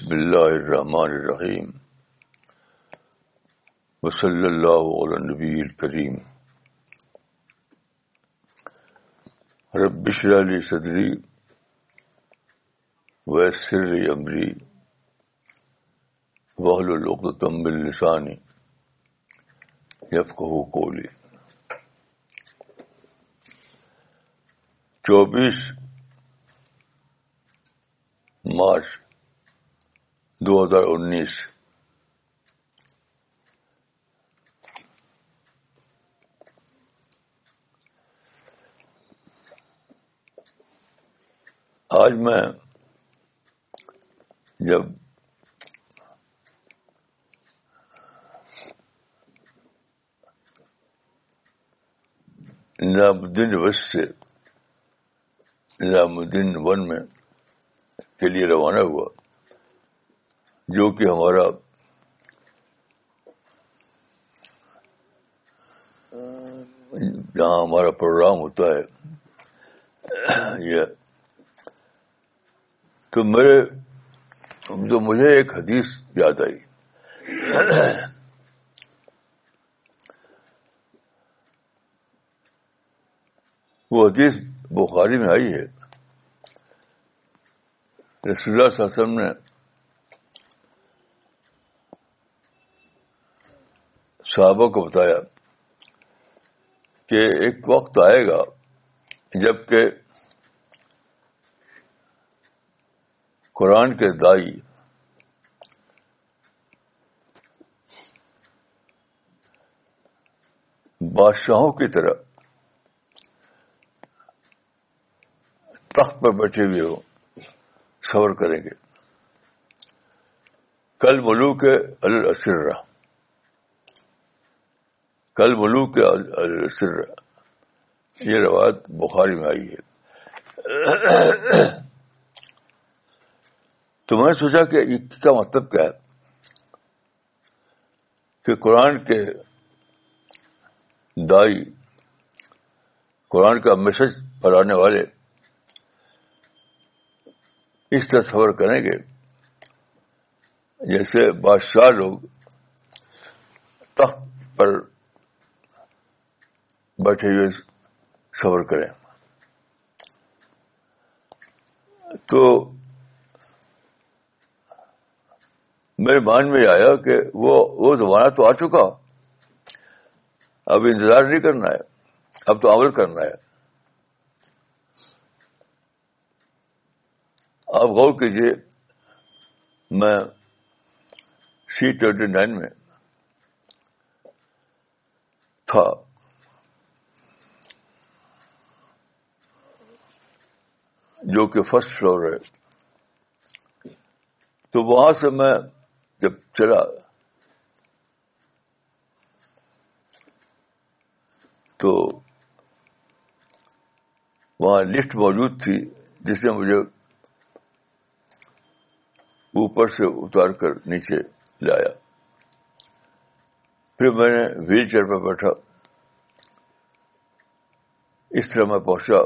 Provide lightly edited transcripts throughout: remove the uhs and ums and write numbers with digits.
بسم اللہ الرحمن الرحیم وصلی اللہ علی النبی الکریم رب اشرح لی صدری ویسر لی امری واحلل عقدۃ من لسانی یفقہوا قولی. 24 مارچ 2019. آج میں جب نظام الدین ویسٹ سے نظام الدین ون میں کے لیے روانہ ہوا، جو کہ ہمارا جہاں ہمارا پروگرام ہوتا ہے یہ، تو مجھے ایک حدیث یاد آئی. وہ حدیث بخاری میں آئی ہے. رسول اللہ صلی اللہ علیہ وسلم نے صحابہ کو بتایا کہ ایک وقت آئے گا جب کہ قرآن کے دائی بادشاہوں کی طرح تخت پر بیٹھے ہوئے ہو صبر کریں گے. کل ملوک علی الاسرہ، کل ملوک علی الاسرہ، یہ روایت بخاری میں آئی ہے. تو میں نے سوچا کہ اس کا مطلب کیا ہے کہ قرآن کے دائی، قرآن کا میسج پھیلانے والے اس طرح صبر کریں گے جیسے بادشاہ لوگ تخت پر بیٹھے ہوئے صبر کریں. تو میرے مان میں آیا کہ وہ زمانہ تو آ چکا، اب انتظار نہیں کرنا ہے، اب تو عمل کرنا ہے. آپ غور کیجیے، میں C-29 میں تھا، جو کہ فرسٹ فلور ہے. تو وہاں سے میں جب چلا تو وہاں لفٹ موجود تھی جس نے مجھے اوپر سے اتار کر نیچے لایا. پھر میں نے ویل چیئر پہ بیٹھا. اس طرح میں پہنچا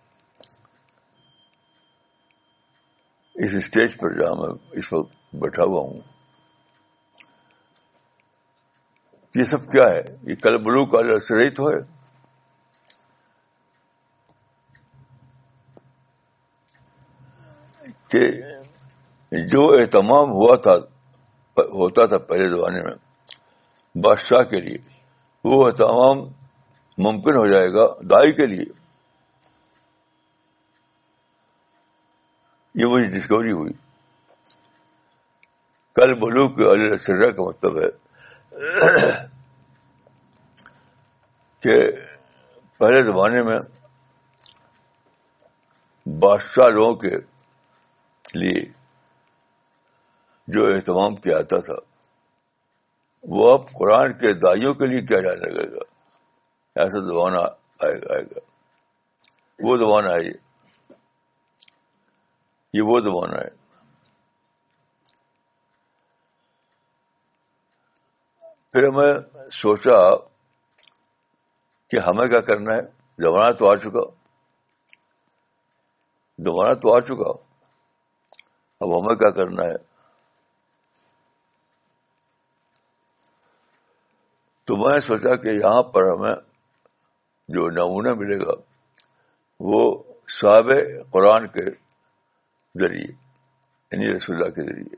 اس اسٹیج پر جہاں میں اس وقت بیٹھا ہوا ہوں. یہ سب کیا ہے؟ یہ کل ملوک علی الاسرہ ہی تو ہے. کہ جو اہتمام ہوتا تھا پہلے زمانے میں بادشاہ کے لیے، وہ اہتمام ممکن ہو جائے گا دائی کے لیے. یہ مجھے ڈسکوری ہوئی. کل ملوک علی الاسرہ کا مطلب ہے کہ پہلے زمانے میں بادشاہ لوگوں کے لیے جو اہتمام کیا جاتا تھا وہ اب قرآن کے دائیوں کے لیے کیا جانے لگے گا. ایسا زمانہ آئے گا. وہ زمانہ ہے یہ وہ زمانہ ہے. پھر میں سوچا کہ ہمیں کیا کرنا ہے. زمانہ تو آ چکا، اب ہمیں کیا کرنا ہے. تو میں نے سوچا کہ یہاں پر ہمیں جو نمونہ ملے گا وہ صحاب قرآن کے ذریعے، یعنی رسول اللہ کے ذریعے.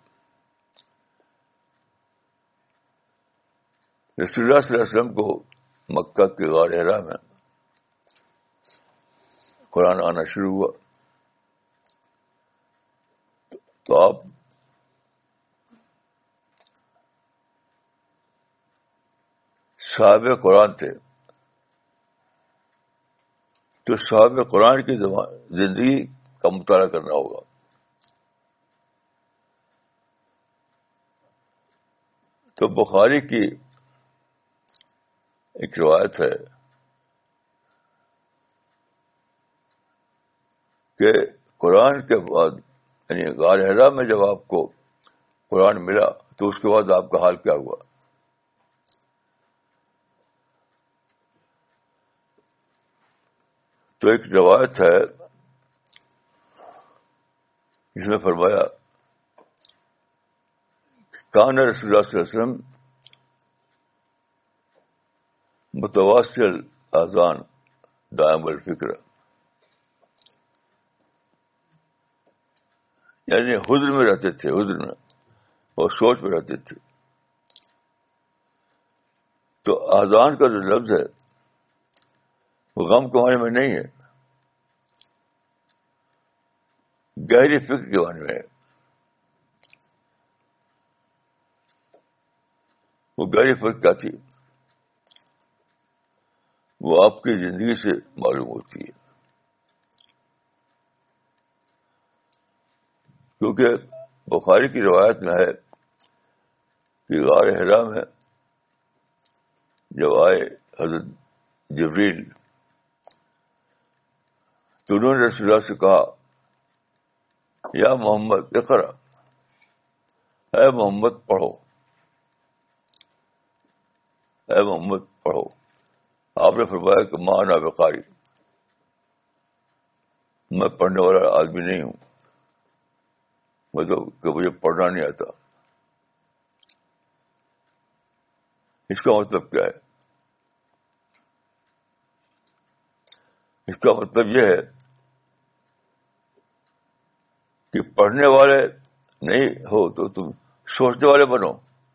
رسول اللہ صلی اللہ علیہ وسلم کو مکہ کے غار حرا میں قرآن آنا شروع ہوا تو آپ صحابہ قرآن تھے. تو صحابہ قرآن کی زندگی کا مطالعہ کرنا ہوگا. تو بخاری کی ایک روایت ہے کہ قرآن کے بعد، یعنی غار حرا میں جب آپ کو قرآن ملا تو اس کے بعد آپ کا حال کیا ہوا. تو ایک روایت ہے جس میں فرمایا کان رسول اللہ صلی اللہ علیہ وسلم متواصل اذان دائم الفکر، یعنی حضر میں رہتے تھے، حضر میں اور سوچ میں رہتے تھے. تو اذان کا جو لفظ ہے وہ غم کے معنی میں نہیں ہے، گہری فکر کے معنی میں ہے. وہ گہری فکر کیا تھی؟ وہ آپ کی زندگی سے معلوم ہوتی ہے. کیونکہ بخاری کی روایت میں ہے کہ غار حرا میں جب آئے حضرت جبریل تو انہوں نے رسول اللہ سے کہا یا محمد اقرا، اے محمد پڑھو، اے محمد پڑھو. آپ نے فرمایا کہ ما انا بقاری، میں پڑھنے والا آدمی نہیں ہوں، مطلب کہ مجھے پڑھنا نہیں آتا. اس کا مطلب کیا ہے؟ اس کا مطلب یہ ہے کہ پڑھنے والے نہیں ہو تو تم سوچنے والے بنو،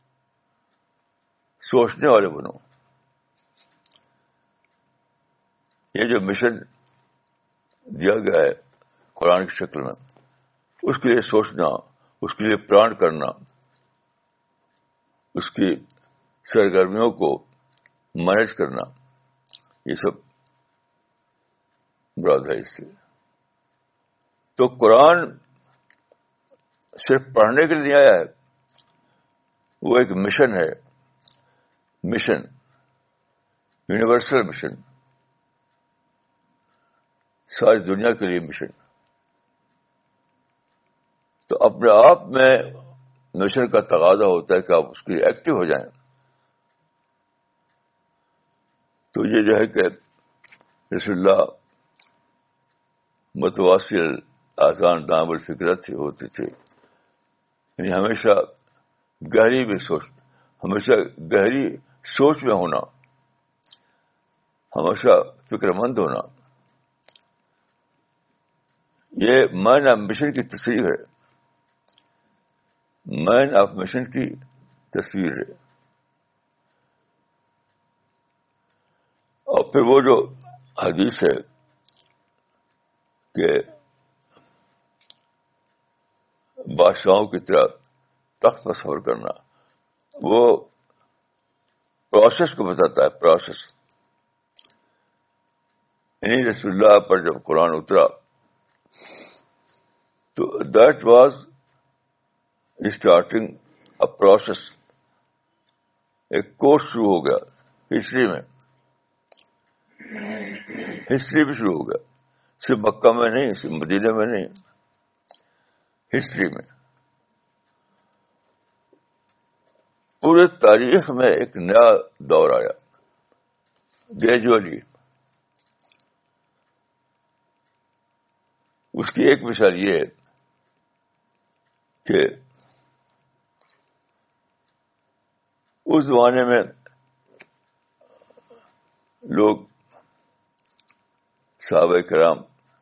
سوچنے والے بنو. یہ جو مشن دیا گیا ہے قرآن کی شکل میں، اس کے لیے سوچنا، اس کے لیے پلان کرنا، اس کی سرگرمیوں کو مینج کرنا، یہ سب مراد ہے اس سے. تو قرآن صرف پڑھنے کے لیے نہیں آیا ہے، وہ ایک مشن ہے، مشن، یونیورسل مشن، ساری دنیا کے لیے مشن. تو اپنے آپ میں مشن کا تقاضا ہوتا ہے کہ آپ اس کے لیے ایکٹیو ہو جائیں. تو یہ جو ہے کہ رسول اللہ متواصل آسان دام الفکرت ہوتے تھے، یعنی ہمیشہ گہری میں سوچ، ہمیشہ گہری سوچ میں ہونا، ہمیشہ فکر مند ہونا. یہ مین آف مشن کی تصویر ہے، مین آف مشن کی تصویر ہے. اور پھر وہ جو حدیث ہے کہ بادشاہوں کی طرح تخت پر سفر کرنا، وہ پروسیس کو بتاتا ہے، پروسیس. یعنی رسول اللہ پر جب قرآن اترا تو that was starting a process, ایک کورس شروع ہو گیا ہسٹری میں، ہسٹری بھی شروع ہو گیا، صرف مکہ میں نہیں، صرف مدینہ میں نہیں، ہسٹری میں. پورے تاریخ میں ایک نیا دور آیا گریجولی. اس کی ایک مثال یہ ہے کہ اس زمانے میں لوگ صحابہ کرام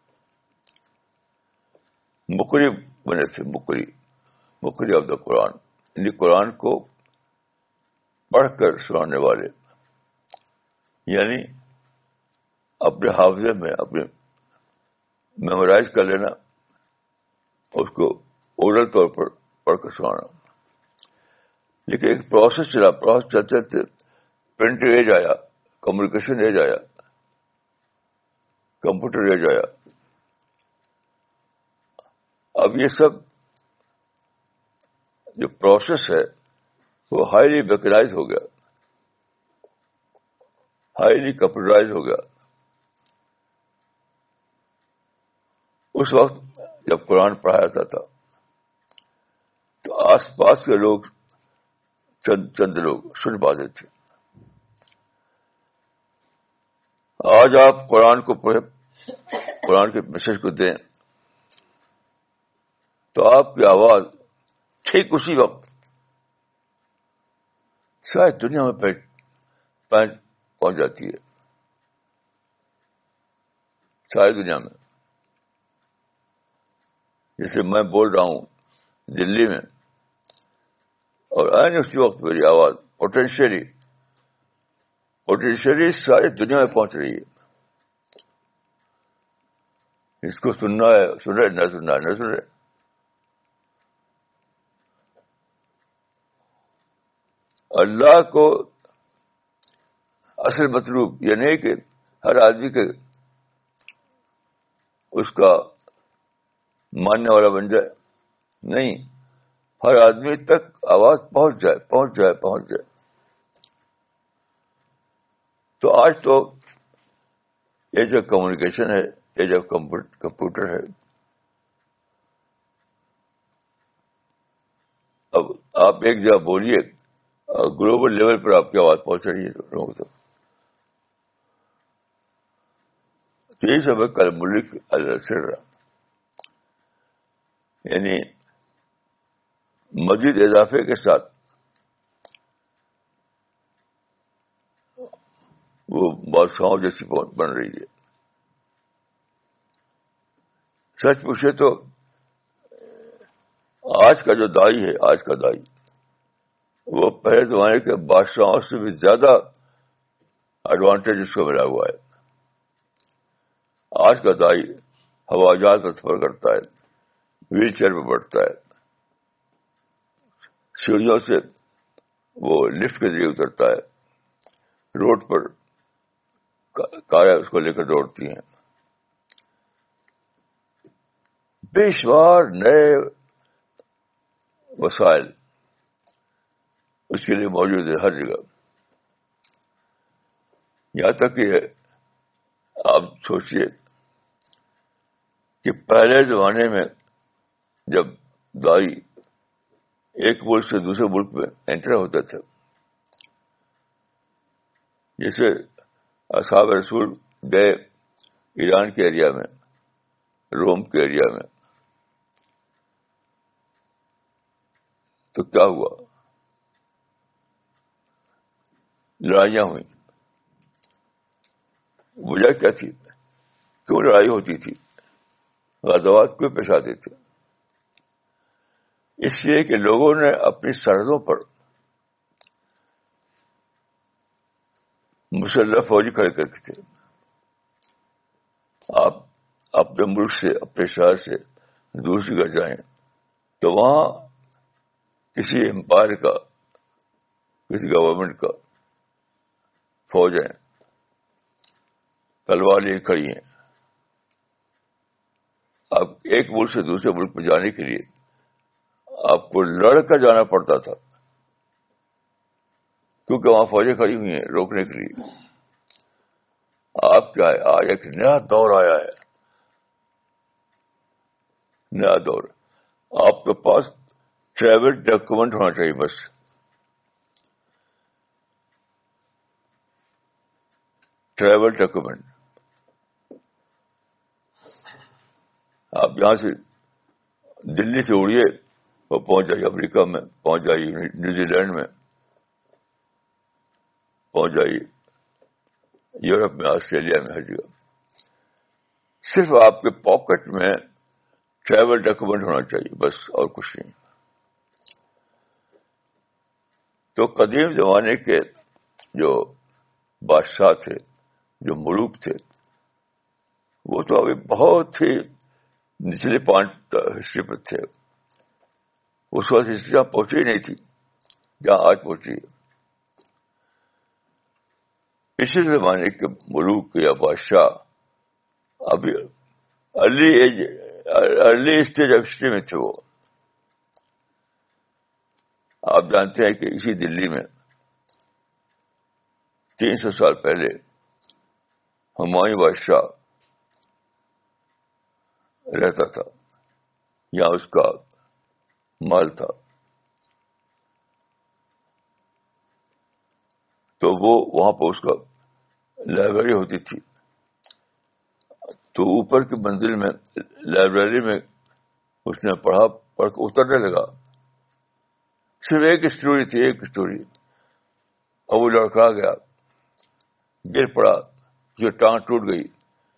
مقری بنے تھے، مقری آف دا قرآن، یعنی قرآن کو پڑھ کر سنانے والے، یعنی اپنے حافظے میں اپنے میمورائز کر لینا، اس کو اورل طور پر پڑھ کر سنانا. لیکن ایک پروسیس چلتے تھے، پرنٹ ایج آیا، کمیونیکیشن ایج آیا، کمپیوٹر ایج آیا. اب یہ سب جو پروسیس ہے وہ ہائیلی میکنائز ہو گیا، ہائیلی کمپیوٹرائز ہو گیا. اس وقت جب قرآن پڑھایا جاتا تھا تو آس پاس کے لوگ چند لوگ سن پاتے تھے. آج آپ قرآن کو پڑھیں، قرآن کے میسج کو دیں تو آپ کی آواز ٹھیک اسی وقت شاید دنیا میں پہنچ جاتی ہے، ساری دنیا میں. جیسے میں بول رہا ہوں دلی میں، اور عین اسی وقت میری آواز پوٹینشیلی ساری دنیا میں پہنچ رہی ہے. اس کو سننا ہے سنے، نہ سننا ہے نہ سنے. اللہ کو اصل مطلوب یہ نہیں کہ ہر آدمی کے اس کا ماننے والا بن جائے، نہیں، ہر آدمی تک آواز پہنچ جائے. تو آج تو ایج آف کمیونیکیشن ہے، ایج آف کمپیوٹر ہے. اب آپ ایک جگہ بولیے، گلوبل لیول پر آپ کی آواز پہنچ رہی ہے لوگوں تک. تو یہی سب ہے کل ملک السر، یعنی مزید اضافے کے ساتھ وہ بادشاہوں جیسی بن رہی ہے. سچ پوچھے تو آج کا جو دائی ہے، آج کا دائی وہ پہلے زمانے کے بادشاہوں سے بھی زیادہ ایڈوانٹیج اس کو ملا ہوا ہے. آج کا دائی ہوائی جہاز کا سفر کرتا ہے، ویل چیئر پہ بیٹھتا ہے، سیڑھیوں سے وہ لفٹ کے ذریعے اترتا ہے، روڈ پر کاریں اس کو لے کر دوڑتی ہیں. بے شمار نئے وسائل اس کے لیے موجود ہے ہر جگہ. یہاں تک کہ آپ سوچئے کہ پہلے زمانے میں جب دائی ایک ملک سے دوسرے ملک میں انٹر ہوتا تھا، جیسے اصحاب رسول گئے ایران کے ایریا میں، روم کے ایریا میں، تو کیا ہوا؟ لڑائیاں ہوئیں. وجہ کیا تھی؟ کیوں لڑائی ہوتی تھی؟ غزوات کیوں پیش آتے تھے؟ اس لیے کہ لوگوں نے اپنی سرحدوں پر مسلح فوجی کھڑے کر کے تھے. آپ اپنے ملک سے، اپنے شہر سے دوسری جگہ جائیں تو وہاں کسی امپائر کا، کسی گورنمنٹ کا فوجیں تلوار لے کھڑی ہیں. آپ ایک ملک سے دوسرے ملک میں جانے کے لیے آپ کو لڑ کر جانا پڑتا تھا، کیونکہ وہاں فوجیں کھڑی ہوئی ہیں روکنے کے لیے. آپ کیا ہے، آج ایک نیا دور آیا ہے، نیا دور. آپ کے پاس ٹریول ڈاکومنٹ ہونا چاہیے، بس. Travel document. آپ یہاں سے دلی سے اڑیے اور پہنچ جائیے امریکہ میں، پہنچ جائیے نیوزی لینڈ میں، پہنچ جائیے یورپ میں، آسٹریلیا میں، ہر جگہ صرف آپ کے پاکٹ میں ٹریول ڈاکومنٹ ہونا چاہیے، بس اور کچھ نہیں. تو قدیم زمانے کے جو بادشاہ تھے، جو ملوک تھے، وہ تو ابھی بہت ہی نچلے پوائنٹ ہسٹری پر تھے. اس وقت ہسٹری جہاں پہنچی نہیں تھی جہاں آج پہنچی ہے. اسی زمانے کے ملوک یا بادشاہ ابھی ارلی اسٹیج آف ہسٹری میں تھے. وہ آپ جانتے ہیں کہ اسی دلی میں 300 سال پہلے ہمایوں بادشاہ رہتا تھا، یہاں اس کا مال تھا. تو وہ وہاں پہ اس کا لائبریری ہوتی تھی. تو اوپر کی منزل میں لائبریری میں اس نے پڑھ کے اترنے لگا. صرف ایک اسٹوری تھی، ایک اسٹوری. اور وہ لڑکا گیا، گر پڑا، جو ٹانگ ٹوٹ گئی.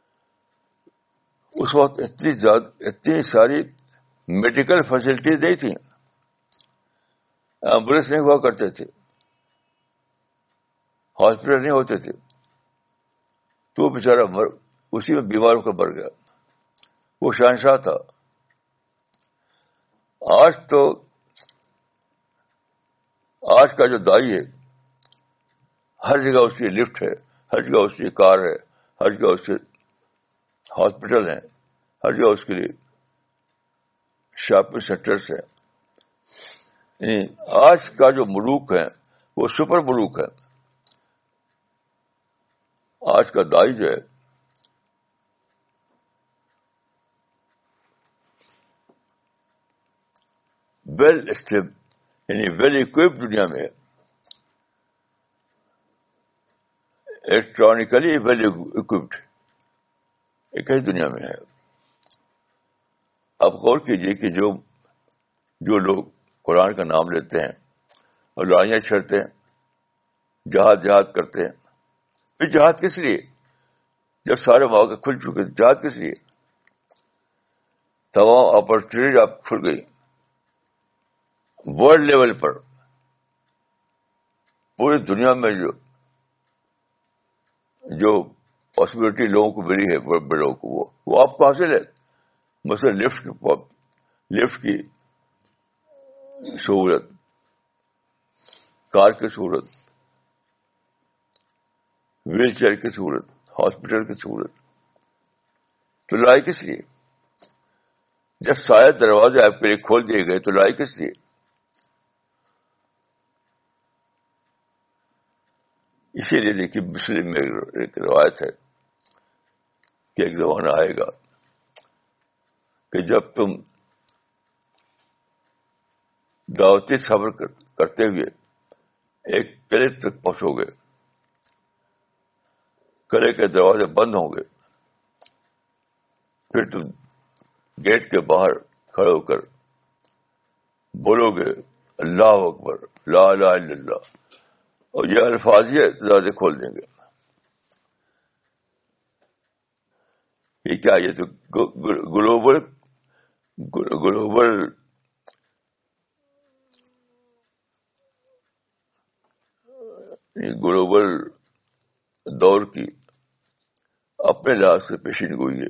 اس وقت اتنی ساری میڈیکل فیسلٹیز نہیں تھیں، ایمبولینس نہیں ہوا کرتے تھے، ہاسپٹل نہیں ہوتے تھے. تو بیچارہ اسی میں بیمار ہو کر مر گیا. وہ شہنشاہ تھا. آج کا جو دائی ہے، ہر جگہ اس کی لفٹ ہے، ہر جگہ اس کی کار ہے، ہر جگہ اس کے ہاسپٹل ہیں، ہر جگہ اس کے لیے شاپنگ سینٹرس ہیں. یعنی آج کا جو ملوک ہے وہ سپر ملوک ہے. آج کا دائی جو ہے ویل اسٹیب، یعنی ویل اکوپڈ دنیا میں، الیکٹرانکلی ویل اکوپڈ ایک ہی دنیا میں ہے. آپ غور کیجئے کہ جو لوگ قرآن کا نام لیتے ہیں اور لڑائیاں چھڑتے ہیں، جہاد کرتے ہیں، پھر جہاد کس لیے؟ جب سارے مواقع کھل چکے تھے، جہاد کس لیے؟ تمام اپرچونیٹیز آپ کھل گئی. ورلڈ لیول پر پوری دنیا میں جو پاسبلٹی لوگوں کو ملی ہے، بڑے لوگوں کو، وہ آپ کو حاصل ہے. مثلا لفٹ کی سہولت، کار کی سہولت، ویل چیئر کی سہولت، ہاسپٹل کی سہولت. تو لڑائی کس لیے؟ جب سارے دروازے آپ کے لیے کھول دیے گئے تو لڑائی کس لیے؟ اسی لیے دیکھیے مسلم میں ایک روایت ہے کہ ایک زمانہ آئے گا کہ جب تم دعوتی سفر کرتے ہوئے ایک قلعے تک پہنچو گے، قلعے کے دروازے بند ہوں گے، پھر تم گیٹ کے باہر کھڑے ہو کر بولو گے اللہ اکبر لا الہ الا اللہ، اور یہ الفاظ ہی دروازے کھول دیں گے. یہ کیا؟ یہ تو گلوبل دور کی اپنے لحاظ سے پیشین گوئی ہے.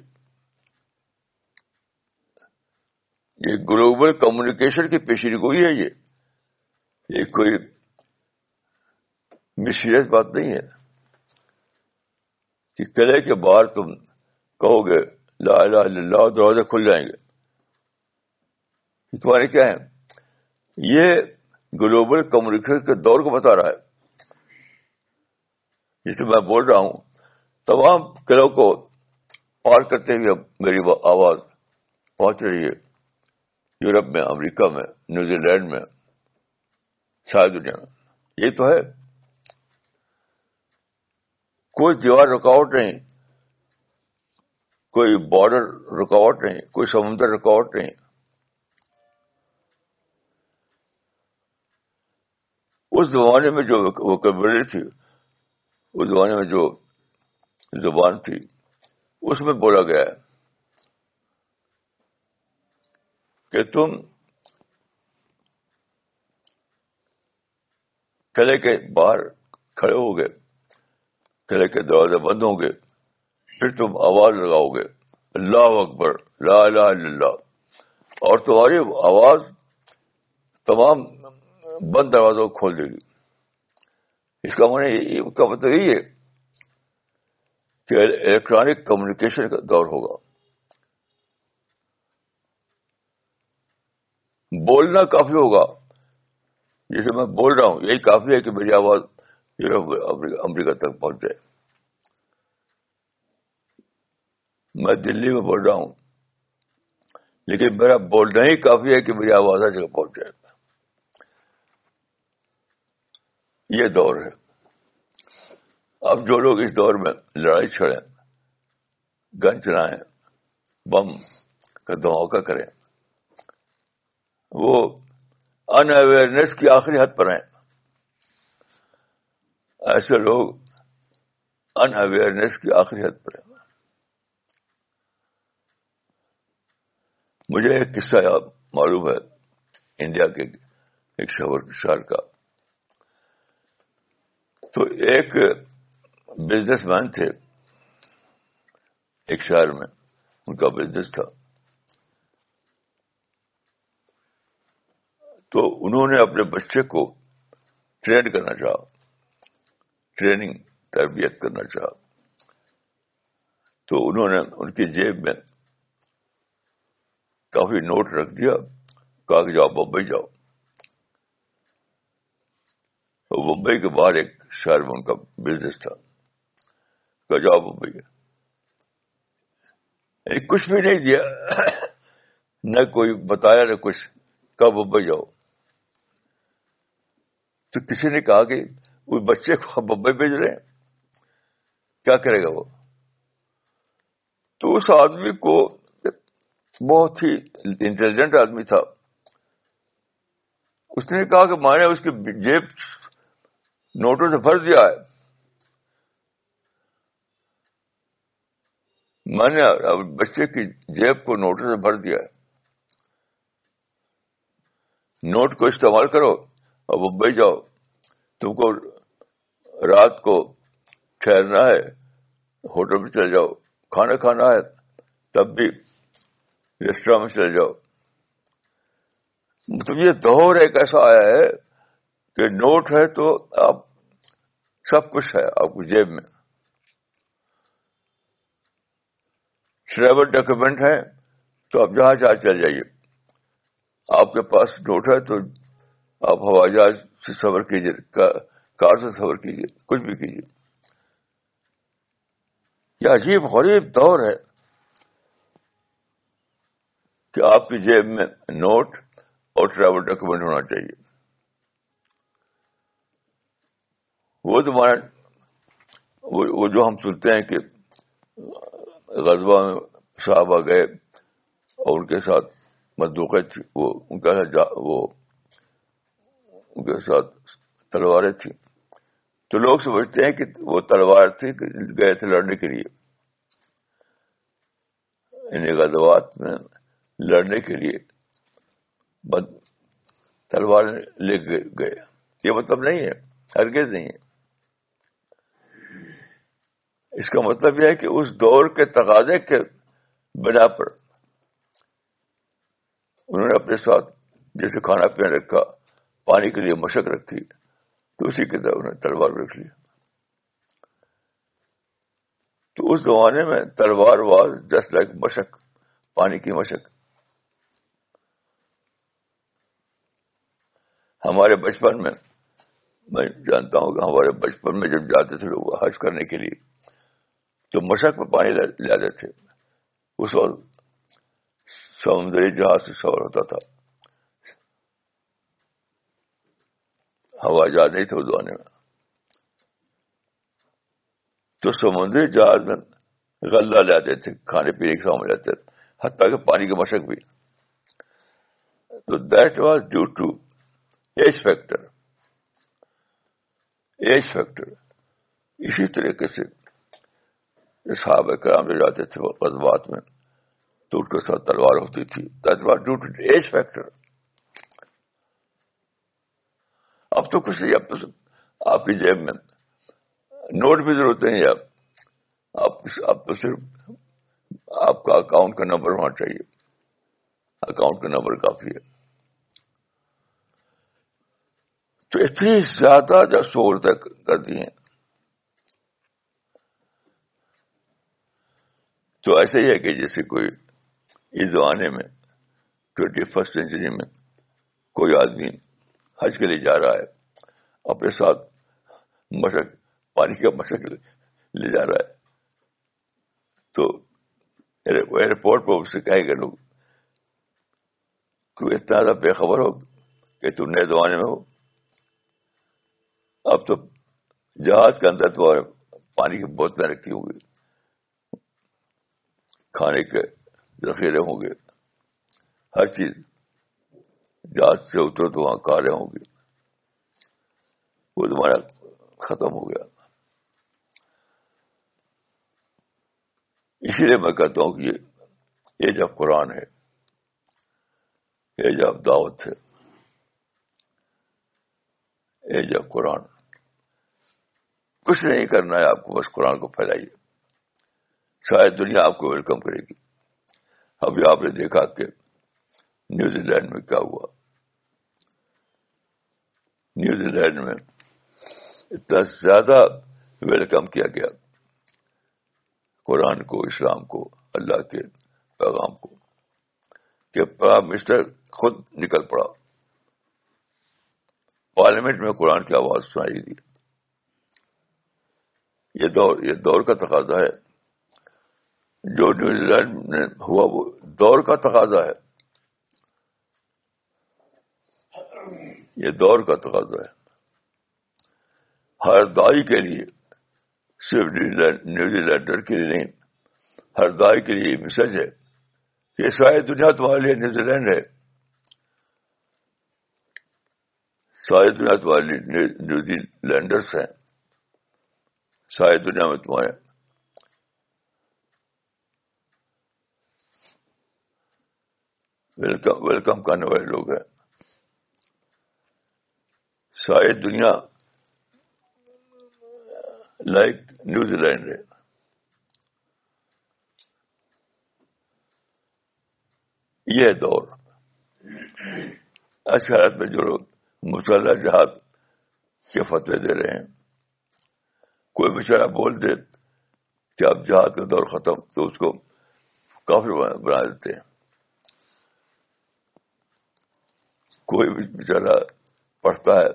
یہ گلوبل کمیونیکیشن کی پیشین گوئی ہے. یہ کوئی مسٹیریس بات نہیں ہے کہ قلعے کے باہر تم کہو گے لا الہ الا اللہ، دروازے کھل جائیں گے. تمہارے کیا ہے؟ یہ گلوبل کمیونیکیشن کے دور کو بتا رہا ہے. جسے میں بول رہا ہوں، تمام قلعوں کو پار کرتے ہوئے میری آواز پہنچ رہی ہے یورپ میں، امریکہ میں، نیوزی لینڈ میں، ساری دنیا میں. یہ تو ہے. کوئی دیوار رکاوٹ نہیں، کوئی بارڈر رکاوٹ نہیں، کوئی سمندر رکاوٹ نہیں. اس زمانے میں جو ووکیبلری تھی، اس زمانے میں جو زبان تھی اس میں بولا گیا ہے کہ تم قلعے کے باہر کھڑے ہو گے, قلعے کے دروازے بند ہوں گے, پھر تم آواز لگاؤ گے اللہ اکبر لا الہ الا اللہ, اور تمہاری آواز تمام بند دروازوں کو کھول دے گی. اس کا مطلب یہی ہے کہ الیکٹرانک کمیونیکیشن کا دور ہوگا. بولنا کافی ہوگا, جیسے میں بول رہا ہوں یہی کافی ہے کہ میری آواز امریکہ تک پہنچ جائے. میں دلی میں بول رہا ہوں لیکن میرا بولنا ہی کافی ہے کہ میری آواز ہر جگہ پہنچ جائے. یہ دور ہے. اب جو لوگ اس دور میں لڑائی چھڑیں, گن چلائیں, بم کا دھماکہ کریں, وہ ان اویئرنیس کی آخری حد پر ہیں. ایسے لوگ ان اویئرنیس کی آخری حد پر ہیں. مجھے ایک قصہ معلوم ہے انڈیا کے ایک شہر کا. تو ایک بزنس مین تھے ایک شہر میں, ان کا بزنس تھا. تو انہوں نے اپنے بچے کو ٹرین کرنا چاہا, ٹریننگ تربیت کرنا چاہا. تو انہوں نے ان کی جیب میں کافی نوٹ رکھ دیا, کہا کہ جاؤ بمبئی جاؤ. تو بمبئی کے باہر ایک شہر میں ان کا بزنس تھا, کہا جاؤ بمبئی. یعنی کچھ بھی نہیں دیا, نہ کوئی بتایا نہ کچھ, کہا بمبئی جاؤ. تو کسی نے کہا کہ اس بچے کو بمبئی بھیج رہے ہیں, کیا کرے گا وہ؟ تو اس آدمی کو, بہت ہی انٹیلیجنٹ آدمی تھا, اس نے کہا کہ میں نے اس کی جیب نوٹوں سے بھر دیا ہے, میں نے بچے کی جیب کو نوٹوں سے بھر دیا ہے, نوٹ کو استعمال کرو اور ممبئی جاؤ. تم کو رات کو ٹھہرنا ہے ہوٹل میں چلے جاؤ, کھانا کھانا ہے تب بھی ریسٹورینٹ میں چلے جاؤ. مطلب یہ دور ایک ایسا آیا ہے کہ نوٹ ہے تو آپ سب کچھ ہے آپ کی جیب میں. ٹریول ڈاکومنٹ ہے تو آپ جہاں چاہے چل جائیے. آپ کے پاس نوٹ ہے تو آپ ہوائی جہاز سے سفر کیجیے, کار سے سفر کیجیے, کچھ بھی کیجیے. یہ عجیب غریب دور ہے کہ آپ کی جیب میں نوٹ اور ٹریول ڈاکومنٹ ہونا چاہیے. وہ تمہارا وہ جو ہم سنتے ہیں کہ غزوہ میں صحابہ گئے اور ان کے ساتھ بندوقیں تھی, وہ ان کے ساتھ تلواریں تھیں, تو لوگ سمجھتے ہیں کہ وہ تلوار تھی کہ گئے تھے لڑنے کے لیے, انہیں غزوات میں لڑنے کے لیے تلوار لے گئے. یہ مطلب نہیں ہے, ہرگز نہیں ہے. اس کا مطلب یہ ہے کہ اس دور کے تقاضے کے بنا پر انہوں نے اپنے ساتھ جیسے کھانا پینا رکھا, پانی کے لیے مشک رکھی, تو اسی کی طرح انہوں نے تلوار رکھ لی. تو اس زمانے میں تلوار واز جسٹ لائک مشک, پانی کی مشک. ہمارے بچپن میں جانتا ہوں کہ ہمارے بچپن میں جب جاتے تھے لوگ حج کرنے کے لیے تو مشک میں پانی لے آتے تھے. اس وقت سمندری جہاز سے سفر ہوتا تھا, ہوائی جہاز نہیں تھے اس زمانے میں. تو سمندری جہاز میں غلہ لے آتے تھے, کھانے پینے کے سامان لیتے تھے, حتیٰ کہ پانی کی مشک بھی. تو that was due to age factor. Age factor. اسی طریقے سے صحابہ کرام جو جاتے تھے وہ غزوات میں تو ان کے ساتھ تلوار ہوتی تھی. That was due to age factor. اب تو کچھ نہیں, اب تو آپ کی جیب میں نوٹ بھی ضرورت نہیں ہے. اب تو صرف آپ کا اکاؤنٹ کا نمبر ہونا چاہیے, اکاؤنٹ کا نمبر کافی ہے. تو اتنی زیادہ جو سہولتیں کر دی ہیں, تو ایسے ہی ہے کہ جیسے کوئی اس زمانے میں 21 سینچری میں کوئی آدمی حج کے لیے جا رہا ہے, اپنے ساتھ مشق, پانی کا مشق لے جا رہا ہے, تو ایئرپورٹ پہ اس سے کہیں گے لوگ کوئی اتنا زیادہ بے خبر ہو کہ تم نئے زمانے میں ہو. اب تو جہاز کے اندر تو پانی کی بوتلیں رکھی ہوں گی, کھانے کے ذخیرے ہوں گے, ہر چیز. جہاز سے اترو تو وہاں کاریں ہوں گی. وہ زمانہ ختم ہو گیا. اسی لیے میں کہتا ہوں کہ یہ جب قرآن ہے, یہ جب دعوت ہے, یہ جب قرآن, کچھ نہیں کرنا ہے آپ کو, بس قرآن کو پھیلائیے, شاید دنیا آپ کو ویلکم کرے گی. ابھی آپ نے دیکھا کہ نیوزی لینڈ میں کیا ہوا. نیوزی لینڈ میں اتنا زیادہ ویلکم کیا گیا قرآن کو, اسلام کو, اللہ کے پیغام کو, کہ پرائم منسٹر خود نکل پڑا, پارلیمنٹ میں قرآن کی آواز سنائی دی. یہ دور کا تقاضا ہے. جو نیوزی لینڈ میں ہوا وہ دور کا تقاضا ہے, یہ دور کا تقاضا ہے. ہر دائی کے لیے, صرف نیوزی لینڈر کے لیے نہیں, ہر دائی کے لیے یہ میسج ہے کہ ساری دنیا تمہارے لیے نیوزی لینڈ ہے, ساری دنیا تمہارے لیے نیوزی لینڈرس ہیں, ساری دنیا میں تمہارے ویلکم کرنے والے لوگ ہیں. ساری دنیا لائک نیوزی لینڈ ہے. یہ دور ایسے حالت میں جو لوگ مسلح جہاد کے فتوے دے رہے ہیں, کوئی بیچارہ بول دے کہ اب جہاد کا دور ختم, تو اس کو کافر بنا دیتے ہیں. کوئی بھی بیچارہ پڑھتا ہے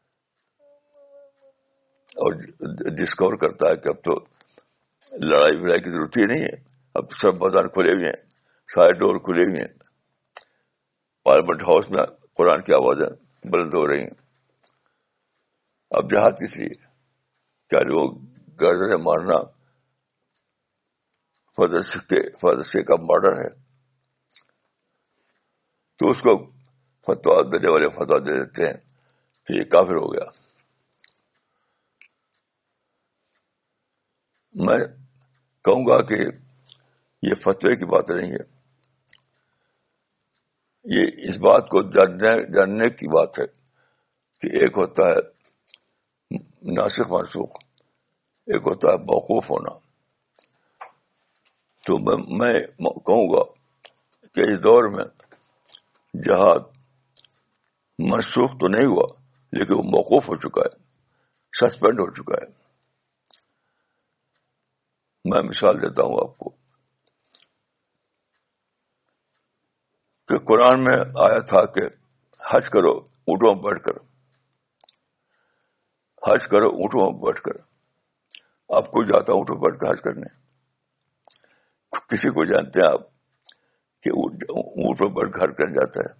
اور ڈسکور کرتا ہے کہ اب تو لڑائی بڑائی کی ضرورت ہی نہیں ہے, اب تو سب میدان کھلے ہوئے ہیں, سارے ڈور کھلے ہوئے ہیں, پارلیمنٹ ہاؤس میں قرآن کی آوازیں بلند ہو رہی ہیں, اب جہاد کس لیے؟ کیا لوگ گردنیں مارنا فدرسے کا مارڈر ہے؟ تو اس کو فتوا دینے والے فتوا دے دیتے ہیں کہ یہ کافر ہو گیا. میں کہوں گا کہ یہ فتوے کی بات نہیں ہے, یہ اس بات کو جاننے کی بات ہے کہ ایک ہوتا ہے ناسخ منسوخ, ایک ہوتا ہے موقوف ہونا. تو میں کہوں گا کہ اس دور میں جہاد منسوخ تو نہیں ہوا, لیکن وہ موقوف ہو چکا ہے, سسپینڈ ہو چکا ہے. میں مثال دیتا ہوں آپ کو کہ قرآن میں آیا تھا کہ حج کرو اونٹوں میں بیٹھ کر, حج کرو اونٹوں میں بیٹھ کر. آپ کو جاتا اونٹوں میں بیٹھ کر حج کرنے؟ کسی کو جانتے ہیں آپ کہ اونٹ پر بیٹھ کر حج کرنے جاتا ہے؟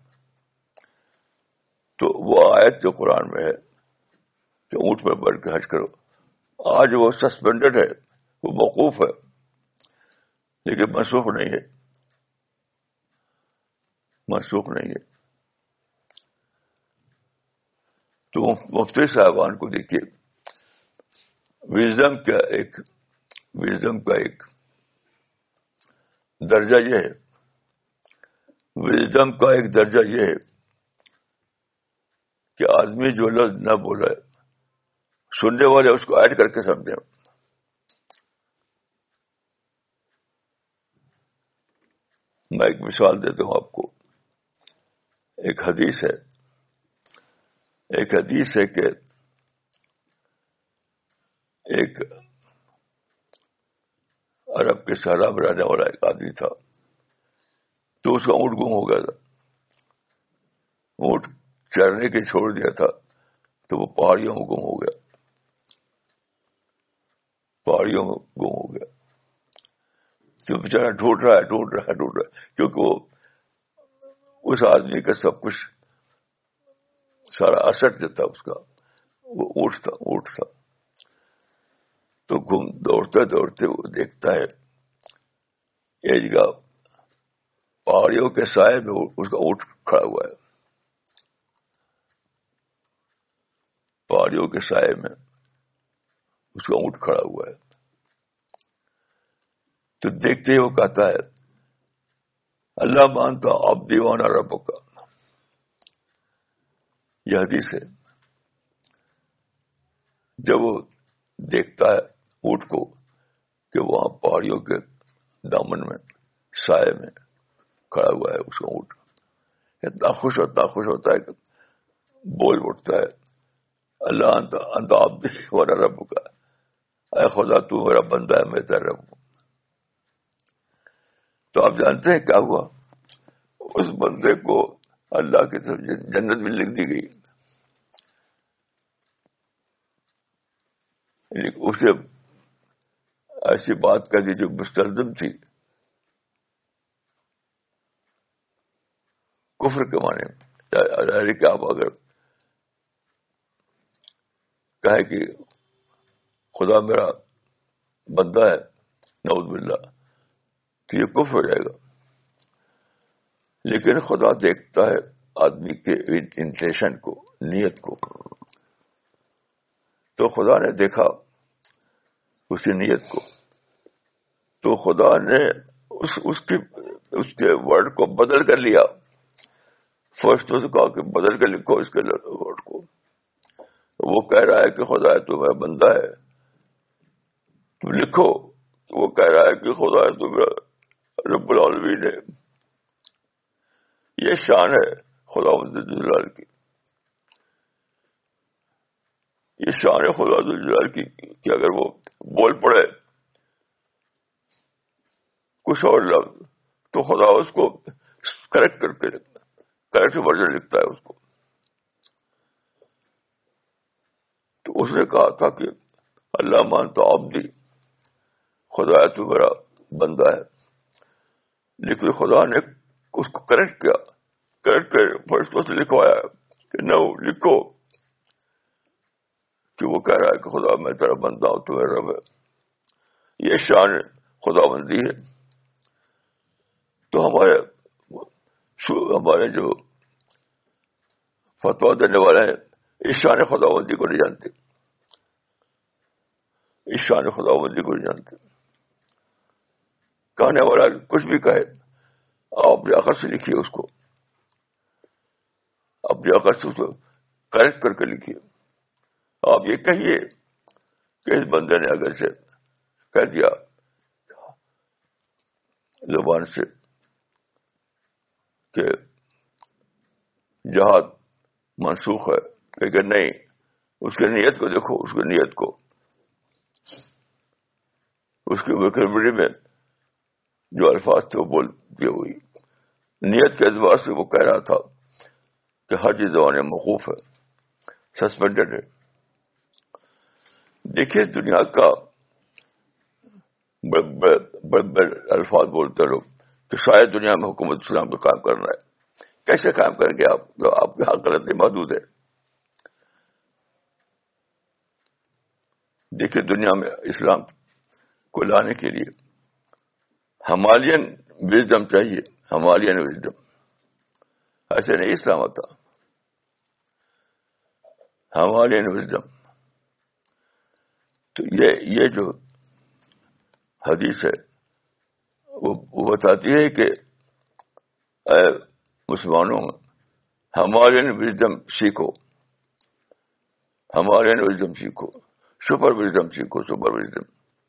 تو وہ آیت جو قرآن میں ہے کہ اونٹ پر بیٹھ کر حج کرو, آج وہ سسپینڈڈ ہے, وہ موقوف ہے, لیکن منسوخ نہیں ہے, منسوخ نہیں ہے. تو مفتی صاحبان کو دیکھیے, وزڈم کا ایک وزڈم کا ایک درجہ یہ ہے، وزڈم کا ایک درجہ یہ ہے کہ آدمی جو لفظ نہ بولا ہے سننے والے اس کو ایڈ کر کے سمجھیں. میں ایک مثال دیتا ہوں آپ کو. ایک حدیث ہے کہ ایک عرب کے صحرا میں رہنے والا ایک آدمی تھا، تو اس کا اونٹ گم ہو گیا تھا. اونٹ چرنے کے چھوڑ دیا تھا تو وہ پہاڑیوں میں گم ہو گیا. تو بیچارہ ڈھونڈ رہا ہے کیونکہ وہ اس آدمی کا سب کچھ سارا اثر دیتا اس کا وہ اونٹ تھا. تو دوڑتے وہ دیکھتا ہے ایک جگہ پہاڑیوں کے سائے میں اس کا اونٹ کھڑا ہوا ہے. پہاڑیوں کے سائے میں اس کا اونٹ کھڑا ہوا ہے. تو دیکھتے ہی وہ کہتا ہے اللہ مانتا آپ دیوانہ رب کا. یہ حدیث ہے. جب وہ دیکھتا ہے اونٹ کو کہ وہاں پہاڑیوں کے دامن میں سائے میں کھڑا ہوا ہے اس کا اونٹ، اتنا خوش ہوتا ہے کہ بول اٹھتا ہے اللہ انت عبدی وانا رب کا. اے خدا تو میرا بندہ ہے، میں تیرا رب ہوں. تو آپ جانتے ہیں کیا ہوا؟ اس بندے کو اللہ کی طرف جنت میں لکھ دی گئی. اسے ایسی بات کہہ دی جو مستلزم تھی کفر کے معنی میں. کہ آپ اگر کہے کہ خدا میرا بندہ ہے نعوذ باللہ تو یہ کفر ہو جائے گا. لیکن خدا دیکھتا ہے آدمی کے انٹینشن کو، نیت کو. تو خدا نے دیکھا اس کی نیت کو، تو خدا نے اس کے ورڈ کو بدل کر لیا. فرشتوں سے کہا کہ بدل کر لکھو اس کے ورڈ کو. وہ کہہ رہا ہے کہ خدا ہے تو میرا بندہ ہے، تو لکھو. وہ کہہ رہا ہے کہ خدا ہے تو میرا رب العالمین ہے. یہ شان ہے خداوند ذوالجلال کی. یہ شان ہے خدا ذوالجلال کی کہ اگر وہ بول پڑے کچھ اور لفظ تو خدا اس کو کریکٹ کر کے لکھتا ہے، کریکٹ ورژن لکھتا ہے اس کو. تو اس نے کہا تھا کہ اللہ مانتا عبدی، خدا ہے تو میرا بندہ ہے. لیکن خدا نے اس کو کریکٹ کیا، کریکٹ کر فرشتوں سے لکھوایا کہ نو لکھو کہ وہ کہہ رہا ہے کہ خدا میں تیرا بندہ ہوں تو میرا رب ہے. یہ شان خدا بندی ہے. تو ہمارے جو فتویٰ دینے والے ہیں اس شان خدا بندی کو نہیں جانتے، اس شان خدا بندی کو نہیں جانتے. کہنے والا کچھ بھی کہے آپ اپنی عقل سے لکھیے اس کو، اپنی عقل سے اس کو کریکٹ کر کے لکھیے. آپ یہ کہیے کہ اس بندے نے اگر سے کہہ دیا زبان سے کہ جہاد منسوخ ہے، لیکن نہیں، اس کی نیت کو دیکھو، اس کی نیت کو، اس کی ویکیبلری میں جو الفاظ تھے وہ بول دیے ہوئی. نیت کے اعتبار سے وہ کہہ رہا تھا کہ حج زبان موقوف ہے، سسپینڈڈ ہے. دیکھیے دنیا کا بڑے الفاظ بولتے لوگ کہ شاید دنیا میں حکومت اسلام کو قائم کرنا ہے. کیسے قائم کریں گے آپ؟ آپ کے ہاں غلطی محدود ہے. دیکھیے دنیا میں اسلام کو لانے کے لیے ہمالین وزڈم چاہیے، ہمالین وزڈم. ایسے نہیں اسلام آتا. Himalayan wisdom. تو یہ جو حدیث ہے، وہ بتاتی ہے کہ اے مسلمانوں، ہمارے وزڈم سیکھو، ہمارے وزڈم سیکھو، سپر وزڈم سیکھو، سپر وزڈم.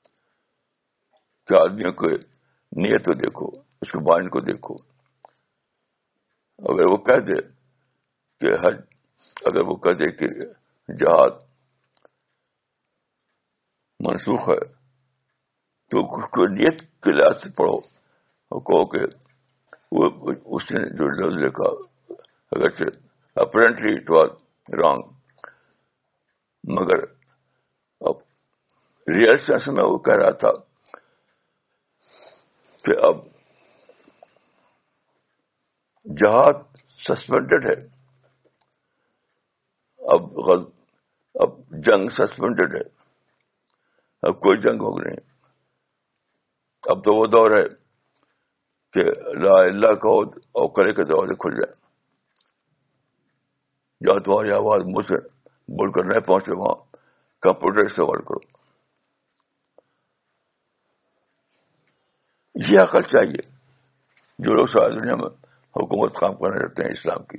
کہ آدمیوں کو نیت کو دیکھو، اس کے مائنڈ کو دیکھو. اگر وہ کہہ دے کہ حج، اگر وہ کہہ دے کہ جہاد منسوخ ہے، تو اس کو نیت کے لحاظ سے پڑھو اور کہو کہ وہ اس نے جو لفظ لکھا اگرچہ اپرنٹلی اٹ واز رانگ، مگر اب ریئل سینس میں وہ کہہ رہا تھا کہ اب جہاد سسپینڈڈ ہے، اب جنگ سسپینڈڈ ہے، اب کوئی جنگ ہو نہیں. اب تو وہ دور ہے کہ لا اللہ کہو اور کرے کے دروازے کھل جائے. جہاں تمہاری آواز مجھ سے بول کر نہیں پہنچے وہاں کمپیوٹر استعمال کرو. یہ عقل چاہیے جو لوگ ساری دنیا میں حکومت کام کرنا چاہتے ہیں اسلام کی.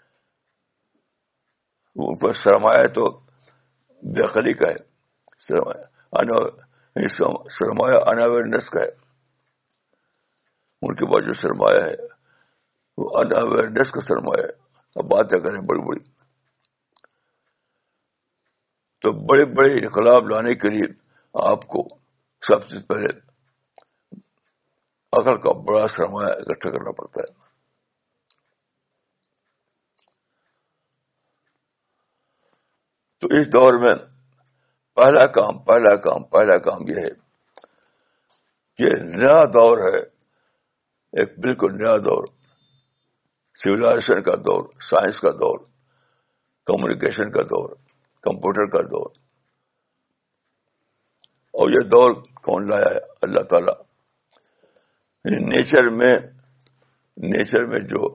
ان پر سرمایہ تو بے عقلی کا ہے، سرمایہ انویئرنیس کا ہے. ان کے پاس جو سرمایہ ہے وہ انویئرنیس کا سرمایہ ہے. اب باتیں کریں بڑی بڑی، تو بڑے بڑے انقلاب لانے کے لیے آپ کو سب سے پہلے عقل کا بڑا سرمایہ اکٹھا کرنا پڑتا ہے. تو اس دور میں پہلا کام یہ ہے کہ نیا دور ہے، ایک بالکل نیا دور، سویلائزیشن کا دور، سائنس کا دور، کمیونیکیشن کا دور، کمپیوٹر کا دور. اور یہ دور کون لایا ہے؟ اللہ تعالیٰ. نیچر میں جو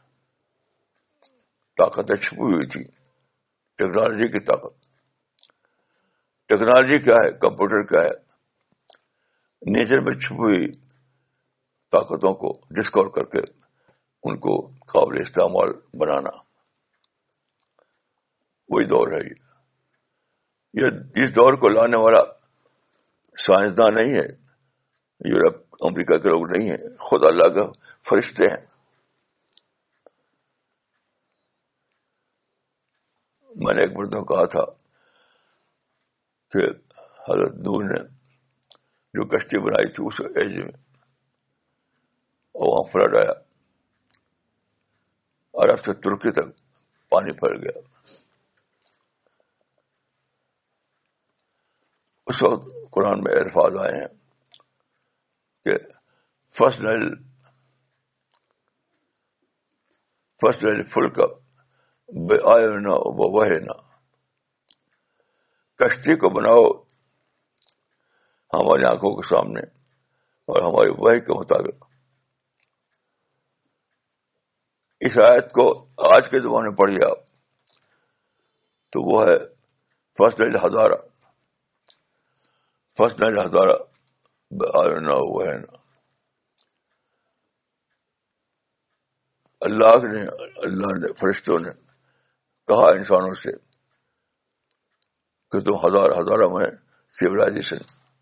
طاقتیں چھپی ہوئی تھی، ٹیکنالوجی کی طاقت. ٹیکنالوجی کیا ہے؟ کمپیوٹر کیا ہے؟ نیچر میں چھپی ہوئی طاقتوں کو ڈسکور کر کے ان کو قابل استعمال بنانا، وہی دور ہے. یہ اس دور کو لانے والا سائنسداں نہیں ہے، یورپ امریکہ کے لوگ نہیں ہیں، خود اللہ کے فرشتے ہیں. میں نے ایک مرتبہ کہا تھا کہ حضرت نوح نے جو کشتی بنائی تھی اس ایج میں، اور وہاں فلڈ آیا، عرب سے ترکی تک پانی پھیل گیا. اس وقت قرآن میں الفاظ آئے ہیں کہ فصل الفلک بأعیننا ووحینا، کشتی کو بناؤ ہماری آنکھوں کے سامنے اور ہماری وحی کے مطابق. اس آیت کو آج کے زمانے میں پڑھیے آپ تو وہ ہے فصل الحضارہ بأعیننا ووحینا. اللہ نے فرشتوں نے کہا انسانوں سے کہ تم ہزارہ میں سیولائزیشن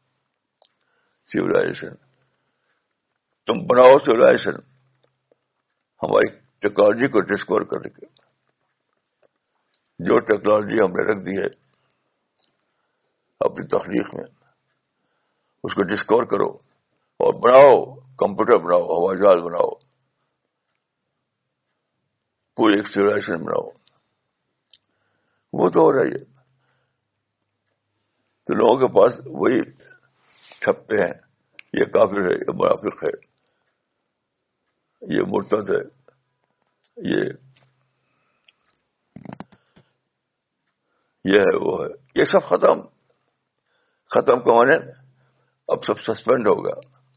تم بناؤ سیولائزیشن ہماری ٹیکنالوجی کو ڈسکور کرنے کے. جو ٹیکنالوجی ہم نے رکھ دی ہے اپنی تخلیق میں اس کو ڈسکور کرو اور بناؤ، کمپیوٹر بناؤ، ہوائی جہاز بناؤ، پوری ایک سیولائزیشن بناؤ. وہ دور ہے یہ. تو لوگوں کے پاس وہی چھپے ہیں، یہ کافر ہے، یہ منافق ہے، یہ مرتد ہے، یہ ہے وہ ہے. یہ سب ختم کا مانے اب سب سسپینڈ ہوگا.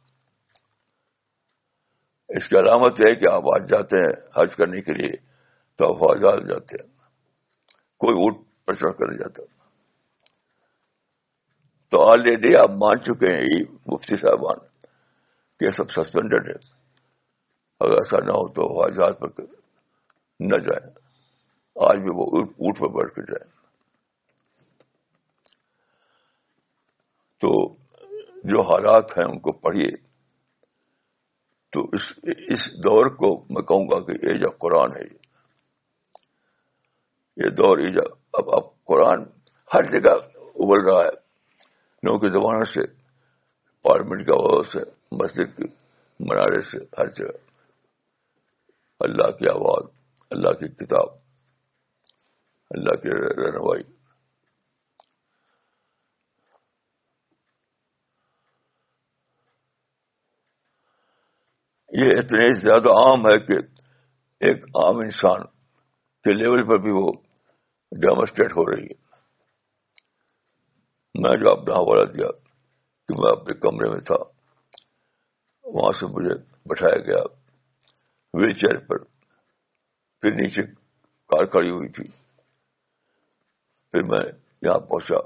اس کی علامت یہ ہے کہ آپ آج جاتے ہیں حج کرنے کے لیے تو آپ ہوائی جہاز جاتے ہیں، کوئی اونٹ پر چڑھ کر نہیں جاتا. تو آلریڈی آپ مان چکے ہیں یہ مفتی صاحبان کہ سب سسپینڈڈ ہے. اگر ایسا نہ ہو تو ہوائی جہاز پر نہ جائیں. آج بھی وہ اونٹ پر بیٹھ کے جائیں. تو جو حالات ہیں ان کو پڑھیے. تو اس دور کو میں کہوں گا کہ ایج آف قرآن ہے. یہ دور اب قرآن ہر جگہ ابل رہا ہے. لوگوں کے زبانوں سے، پارلیمنٹ کا آواز سے، مسجد کی منارے سے، ہر جگہ اللہ کی آواز، اللہ کی کتاب، اللہ کی رہنمائی. یہ اتنے زیادہ عام ہے کہ ایک عام انسان کے لیول پر بھی وہ ڈیمونسٹریٹ ہو رہی ہے. میں جو اپنا حوالہ دیا کہ میں اپنے کمرے میں تھا، وہاں سے مجھے بٹھایا گیا ویل چیئر پر، پھر نیچے کار کھڑی ہوئی تھی، پھر میں یہاں پہنچا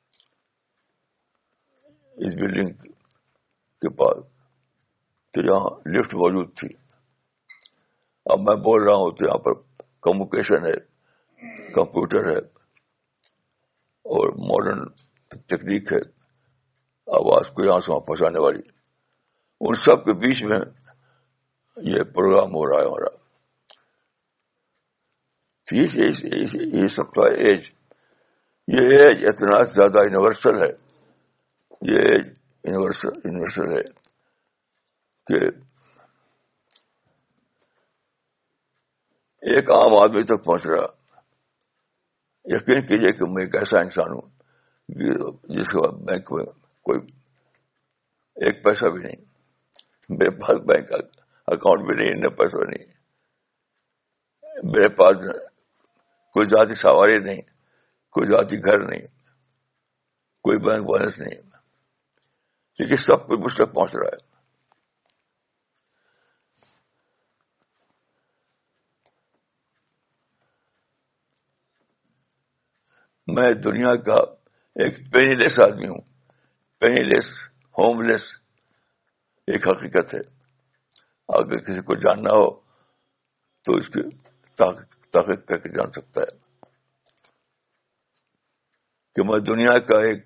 اس بلڈنگ کے پاس، تو یہاں لفٹ موجود تھی. اب میں بول رہا ہوں تو یہاں پر کمیونیکیشن ہے، کمپیوٹر ہے اور ماڈرن ٹیکنیک ہے آواز کو یہاں سے وہاں پہنچانے والی. ان سب کے بیچ میں یہ پروگرام ہو رہا ہے ہمارا. یہ سب کا ایج، یہ ایج اتنا زیادہ یونیورسل ہے، یہ ایج یونیورسل ہے کہ ایک عام آدمی تک پہنچ رہا. یقین کیجئے کہ میں ایک ایسا انسان ہوں جس کے بعد بینک میں کوئی ایک پیسہ بھی نہیں، میرے پاس بینک اکاؤنٹ بھی نہیں، نہ پیسہ نہیں، میرے پاس کوئی ذاتی سواری نہیں، کوئی ذاتی گھر نہیں، کوئی بینک بیلنس نہیں، لیکن سب کچھ مجھ تک پہنچ رہا ہے. میں دنیا کا ایک پینی لیس آدمی ہوں. پینی لیس، ہوم لیس ایک حقیقت ہے. اگر کسی کو جاننا ہو تو اس کی تحقیق کر کے جان سکتا ہے کہ میں دنیا کا ایک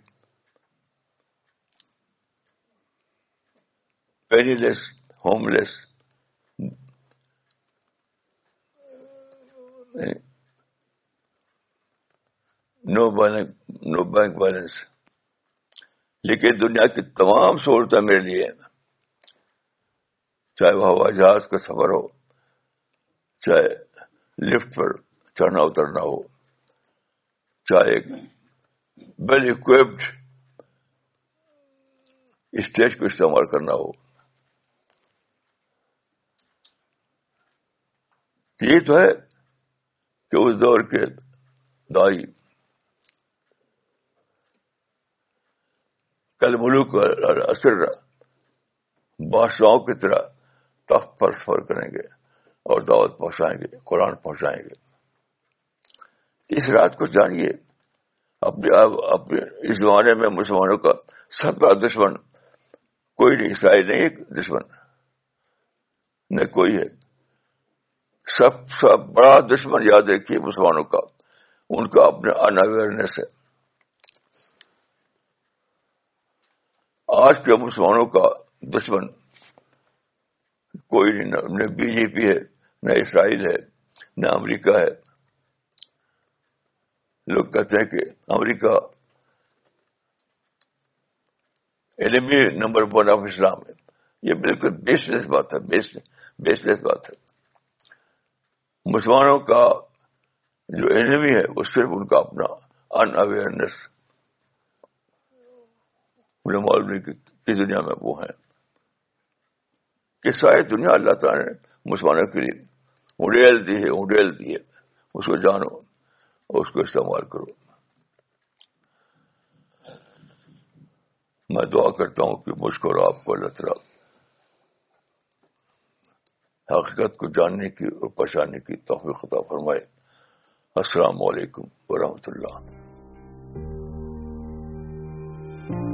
penniless, homeless, no bank balance, لیکن دنیا کی تمام سہولتیں میرے لیے ہیں. چاہے وہ ہوائی جہاز کا سفر ہو، چاہے لفٹ پر چڑھنا اترنا ہو، چاہے ویل اکوپڈ اسٹیج کو استعمال کرنا ہو. یہ تو ہے کہ اس دور کے دائی کل ملوک اثر بادشاہوں کی طرح تخت پر سفر کریں گے اور دعوت پہنچائیں گے، قرآن پہنچائیں گے. اس رات کو جانیے. اپنے اس زمانے میں مسلمانوں کا سب بڑا دشمن کوئی نہیں، عیسائی نہیں دشمن، نہ کوئی ہے. سب بڑا دشمن یاد رکھیے مسلمانوں کا، ان کا اپنے ان اویئرنیس ہے. آج کے مسلمانوں کا دشمن کوئی نہیں، نہ بی جے پی ہے، نہ اسرائیل ہے، نہ امریکہ ہے. لوگ کہتے ہیں کہ امریکہ انیمی نمبر 1 آف اسلام ہے. یہ بالکل بیس لیس بات ہے، بیس لیس بات ہے. مسلمانوں کا جو انیمی ہے وہ صرف ان کا اپنا ان اویئرنیس، انہیں معلوم نہیں کہ دنیا میں وہ ہیں کہ ساری دنیا اللہ تعالیٰ نے مسلمانوں کے لیے اڈیل دی ہے. اس کو جانو اور اس کو استعمال کرو. میں دعا کرتا ہوں کہ مجھ کو اور آپ کو اللہ تعالیٰ حقیقت کو جاننے کی اور پہچاننے کی توفیق عطا فرمائے. السلام علیکم ورحمۃ اللہ.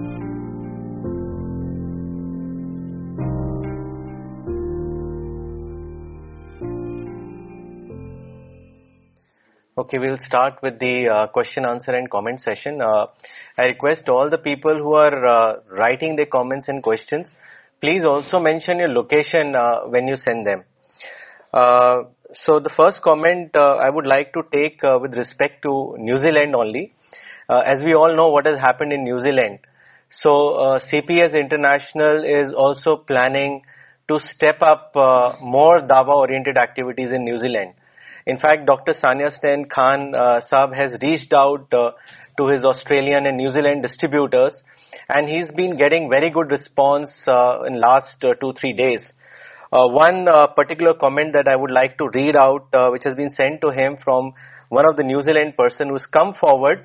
Okay, we will start with the question, answer and comment session. I request all the people who are writing their comments and questions, please also mention your location when you send them. So the first comment I would like to take with respect to New Zealand only. As we all know what has happened in New Zealand. So CPS International is also planning to step up more Dawa-oriented activities in New Zealand. In fact, Dr. Sania Stan Khan Saab has reached out to his Australian and New Zealand distributors, and he's been getting very good response in last 2-3 days. One particular comment that I would like to read out, which has been sent to him from one of the New Zealand person who's come forward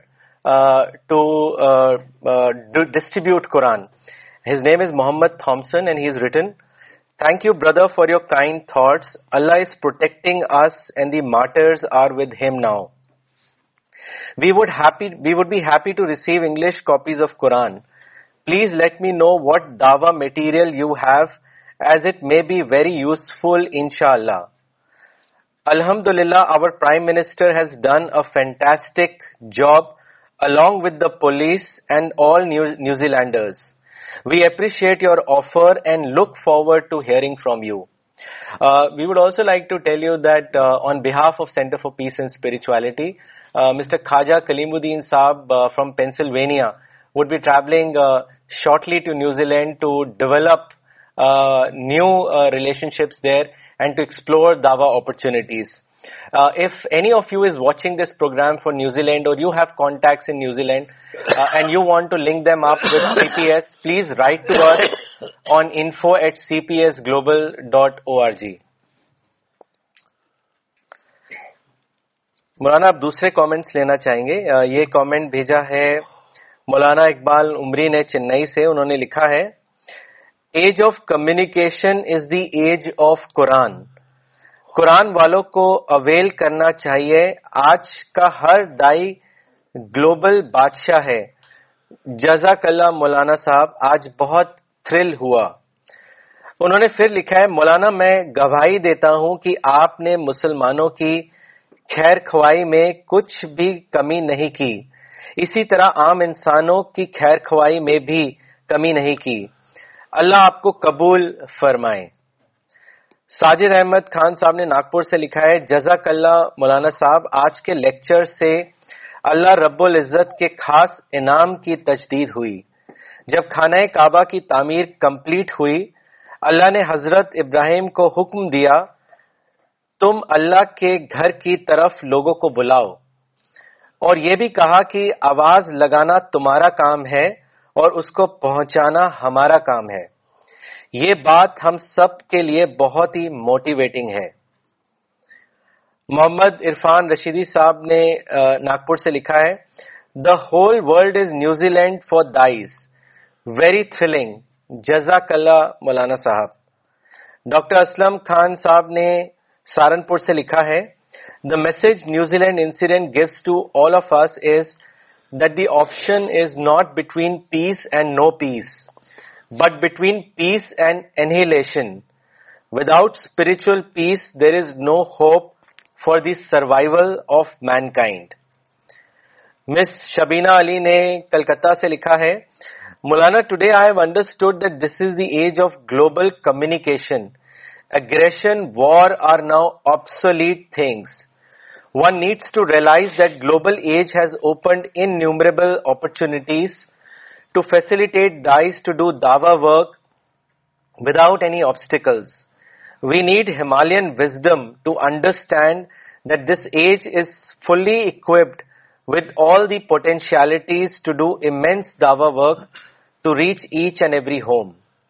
to distribute Quran. His name is Muhammad Thompson, and he's written, "Thank you, brother, for your kind thoughts. Allah is protecting us and the martyrs are with him now. We would be happy to receive English copies of Quran. Please let me know what dawa material you have, as it may be very useful, inshallah. Alhamdulillah, our Prime Minister has done a fantastic job along with the police and all New Zealanders. We appreciate your offer and look forward to hearing from you." We would also like to tell you that on behalf of Center for Peace and Spirituality, Mr. Khaja Kalimuddin Saab from Pennsylvania would be traveling shortly to New Zealand to develop new relationships there and to explore dawa opportunities. If any of you is watching this program for New Zealand, or you have contacts in New Zealand and you want to link them up with CPS, please write to us on info@cpsglobal.org. مولانا آپ دوسرے comments لینا چاہیں گے. یہ comment بھیجا ہے مولانا اقبال عمری نے چنئی سے. انہوں نے لکھا ہے, age of communication is the age of قرآن. قرآن والوں کو اویل کرنا چاہیے. آج کا ہر دائی گلوبل بادشاہ ہے. جزاک اللہ مولانا صاحب, آج بہت تھرل ہوا. انہوں نے پھر لکھا ہے, مولانا میں گواہی دیتا ہوں کہ آپ نے مسلمانوں کی خیر خواہی میں کچھ بھی کمی نہیں کی, اسی طرح عام انسانوں کی خیر خواہی میں بھی کمی نہیں کی. اللہ آپ کو قبول فرمائے. ساجد احمد خان صاحب نے ناگپور سے لکھا ہے, جزاک اللہ مولانا صاحب, آج کے لیکچر سے اللہ رب العزت کے خاص انعام کی تجدید ہوئی. جب خانہ کعبہ کی تعمیر کمپلیٹ ہوئی, اللہ نے حضرت ابراہیم کو حکم دیا, تم اللہ کے گھر کی طرف لوگوں کو بلاؤ, اور یہ بھی کہا کہ آواز لگانا تمہارا کام ہے اور اس کو پہنچانا ہمارا کام ہے. یہ بات ہم سب کے لیے بہت ہی موٹیویٹنگ ہے. محمد عرفان رشیدی صاحب نے ناگپور سے لکھا ہے, the whole world is New Zealand for days, very thrilling. جزاک اللہ مولانا صاحب. ڈاکٹر اسلم خان صاحب نے سہارنپور سے لکھا ہے, the message New Zealand incident gives to all of us is that the option is not between peace and no peace, but between peace and annihilation. Without spiritual peace, there is no hope for the survival of mankind. Miss Shabina Ali نے کلکتہ سے لکھا ہے, مولانا today I have understood that this is the age of global communication. Aggression, war are now obsolete things. One needs to realize that global age has opened innumerable opportunities to facilitate dais to do dawa work without any obstacles. We need Himalayan wisdom to understand that this age is fully equipped with all the potentialities to do immense dawa work to reach each and every home.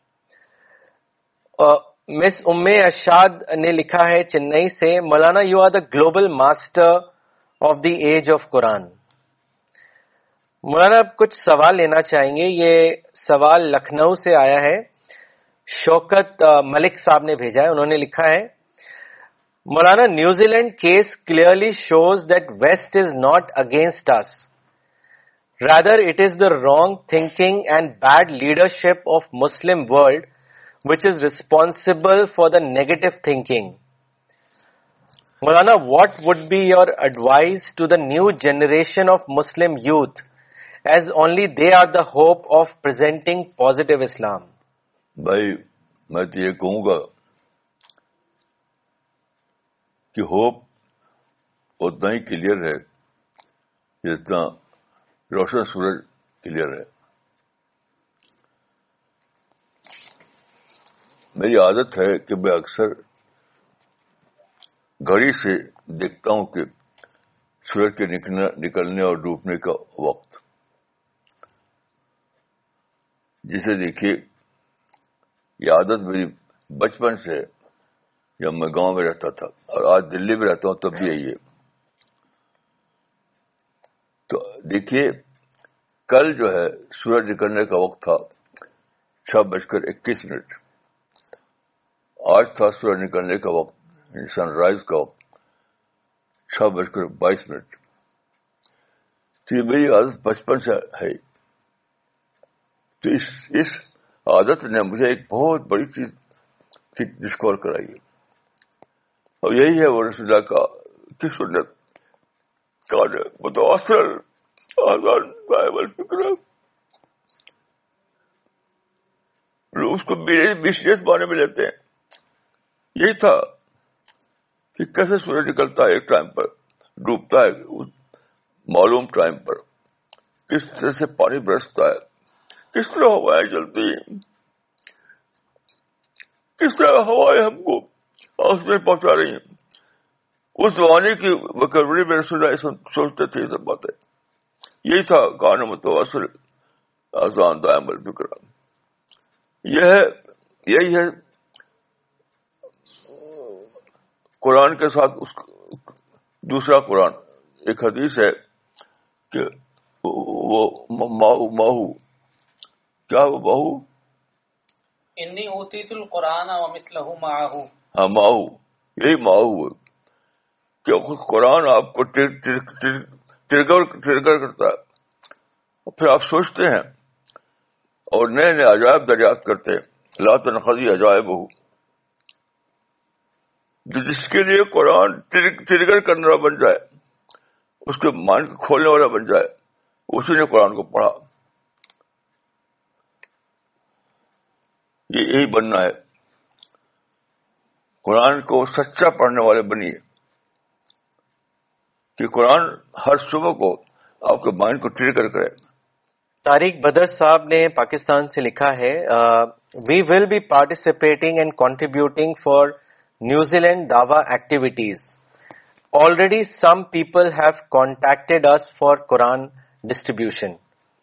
مس اشاد نے لکھا ہے چنئی سے, مولانا you are the global master of the age of قرآن. مولانا اب کچھ سوال لینا چاہیں گے. یہ سوال لکھنؤ سے آیا ہے, شوکت ملک صاحب نے بھیجا ہے. انہوں نے لکھا ہے, مولانا New Zealand case clearly shows that west is not against us, rather it is the wrong thinking and bad leadership of مسلم world which is responsible for the negative thinking. Maulana, what would be your advice to the new generation of Muslim youth, as only they are the hope of presenting positive Islam? بھائی میں تو یہ کہوں گا کہ hope اتنا ہی clear ہے جتنا روشن سورج کلیئر ہے. میری عادت ہے کہ میں اکثر گھڑی سے دیکھتا ہوں کہ سورج کے نکلنے اور ڈوبنے کا وقت. جسے دیکھیے یہ عادت میری بچپن سے ہے. جب میں گاؤں میں رہتا تھا اور آج دلی میں رہتا ہوں تب بھی یہی ہے. تو دیکھیے کل جو ہے سورج نکلنے کا وقت تھا 6:21. آج تھا سورج نکلنے کا وقت، سن رائز کا وقت 6:22. تو یہ میری عادت بچپن سے ہے. تو اس عادت نے مجھے ایک بہت بڑی چیز ڈسکور کرائی ہے، اور یہی ہے وہ رسول اللہ کا کی سنت کا متواصل آزان بائبل فکر. لوگ اس کو بزنس بانے میں لیتے ہیں. یہی تھا کہ کیسے سورج نکلتا ہے ایک ٹائم پر، ڈوبتا ہے معلوم ٹائم پر، کس طرح سے پانی برستا ہے، کس طرح ہوائیں چلتی ہیں، کس طرح ہوائیں ہم کو آکسیجن پہنچا رہی ہیں. اس زمانے کی وکیبلری میں رسول اللہ سوچتے تھے یہ سب باتیں. یہی تھا کان متواصل آزان دائم الفکر. یہی ہے قرآن کے ساتھ اس دوسرا قرآن. ایک حدیث ہے کہ وہ ماہو کیا وہ ماہو انی اوتیت القرآن ومثلہ معہ. ہاں ماہو، یہی ماہو ہے کہ قرآن آپ کو ٹرگر کرتا ہے اور پھر آپ سوچتے ہیں اور نئے نئے عجائب دریافت کرتے ہیں. لا تنقضی عجائبہ، جس کے لیے قرآن ٹرگر کرنے والا بن جائے، اس کے مائنڈ کو کھولنے والا بن جائے، اسی نے قرآن کو پڑھا. یہی بننا ہے، قرآن کو سچا پڑھنے والے بنیے کہ قرآن ہر صبح کو آپ کے مائنڈ کو ٹرگر کرے. طارق بدر صاحب نے پاکستان سے لکھا ہے، we will be participating and contributing for New Zealand دعوی activities. Already some people have contacted us for قرآن ڈسٹریبیوشن.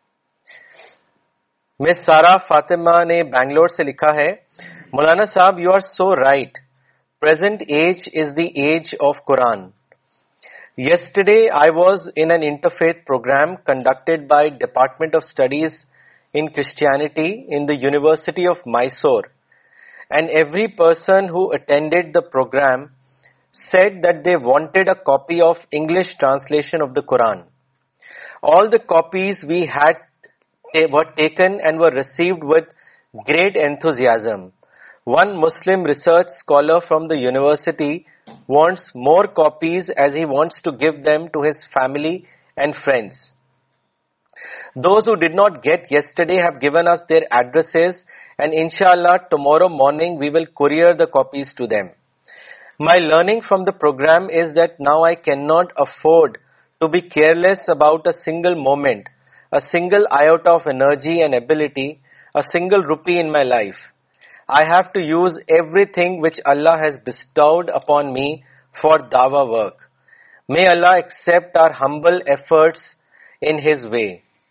مس سارا فاطمہ نے بنگلور سے لکھا ہے، مولانا صاحب you are so right. Present age is the age of Quran. Yesterday I was in an interfaith program conducted by Department of Studies in Christianity in the University of Mysore, and every person who attended the program said that they wanted a copy of English translation of the Quran. All the copies we had were taken and were received with great enthusiasm. One Muslim research scholar from the university wants more copies as he wants to give them to his family and friends. Those who did not get yesterday have given us their addresses, and inshallah tomorrow morning we will courier the copies to them. My learning from the program is that now I cannot afford to be careless about a single moment, a single iota of energy and ability, a single rupee in my life. I have to use everything which Allah has bestowed upon me for dawah work. May Allah accept our humble efforts in His way.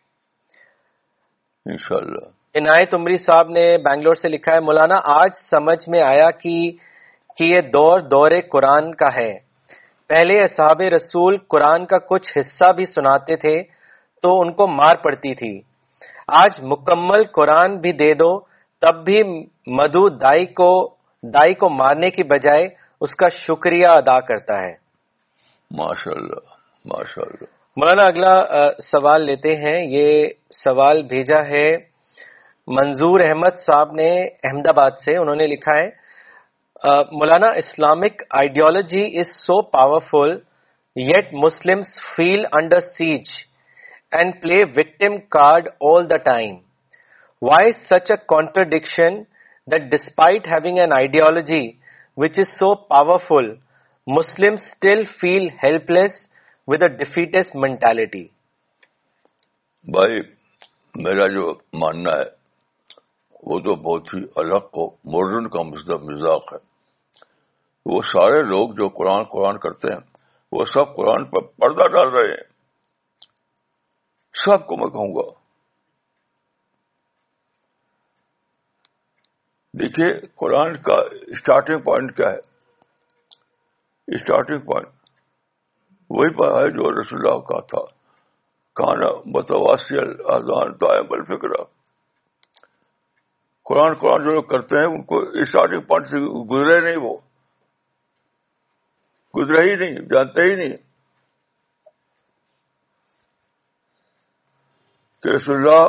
انشاءاللہ. عنایت عمری صاحب نے بنگلور سے لکھا ہے، مولانا آج سمجھ میں آیا کہ یہ دور قرآن کا ہے. پہلے اصحاب رسول قرآن کا کچھ حصہ بھی سناتے تھے تو ان کو مار پڑتی تھی. آج مکمل قرآن بھی دے دو تب بھی مدعو دائی کو مارنے کی بجائے اس کا شکریہ ادا کرتا ہے. ماشاءاللہ ماشاءاللہ. مولانا اگلا سوال لیتے ہیں. یہ سوال بھیجا ہے منظور احمد صاحب نے احمد آباد سے. انہوں نے لکھا ہے، Maulana, Islamic ideology is so powerful, yet Muslims feel under siege and play victim card all the time. Why such a contradiction that despite having an ideology which is so powerful, Muslims still feel helpless with a defeatist mentality? بھائی میرا جو ماننا ہے وہ تو بہت ہی الگ modern کا مذاق ہے. وہ سارے لوگ جو قرآن کرتے ہیں وہ سب قرآن پر پردہ ڈال رہے ہیں. سب کو میں کہوں گا, دیکھیے قرآن کا اسٹارٹنگ پوائنٹ کیا ہے. اسٹارٹنگ پوائنٹ وہی پر ہے جو رسول اللہ کا تھا, کانا متواسی الاذان دائم الفکر. قرآن جو لوگ کرتے ہیں ان کو اسٹارٹنگ پوائنٹ سے گزرے نہیں, وہ گزرے ہی نہیں, جانتے ہی نہیں کہ رسول اللہ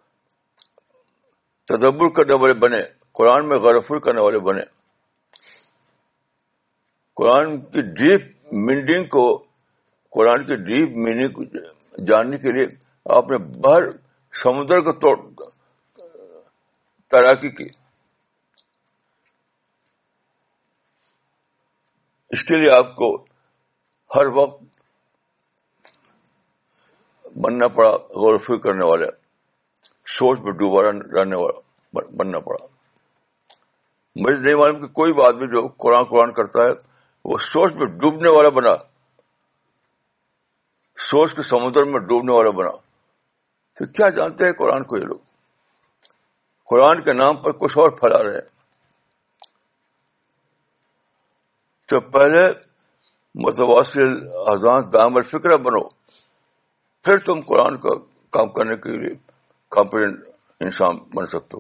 تدبر کرنے والے بنے, قرآن میں غور و فکر کرنے والے بنے. قرآن کی ڈیپ میننگ کو جاننے کے لیے آپ نے باہر سمندر کو تیراکی کی. اس کے لیے آپ کو ہر وقت بننا پڑا غور و فکر کرنے والا, سوچ میں ڈوبا رہنے والا بننا پڑا. مجھے نہیں معلوم کہ کوئی بھی آدمی جو قرآن کرتا ہے وہ سوچ میں ڈوبنے والا بنا, سوچ کے سمندر میں ڈوبنے والا بنا. تو کیا جانتے ہیں قرآن کو یہ لوگ؟ قرآن کے نام پر کچھ اور پھیلا رہے ہیں. تو پہلے متواصل اذان دائم الفکر بنو, پھر تم قرآن کا کام کرنے کے لیے کمپیٹنٹ انسان بن سکتے ہو.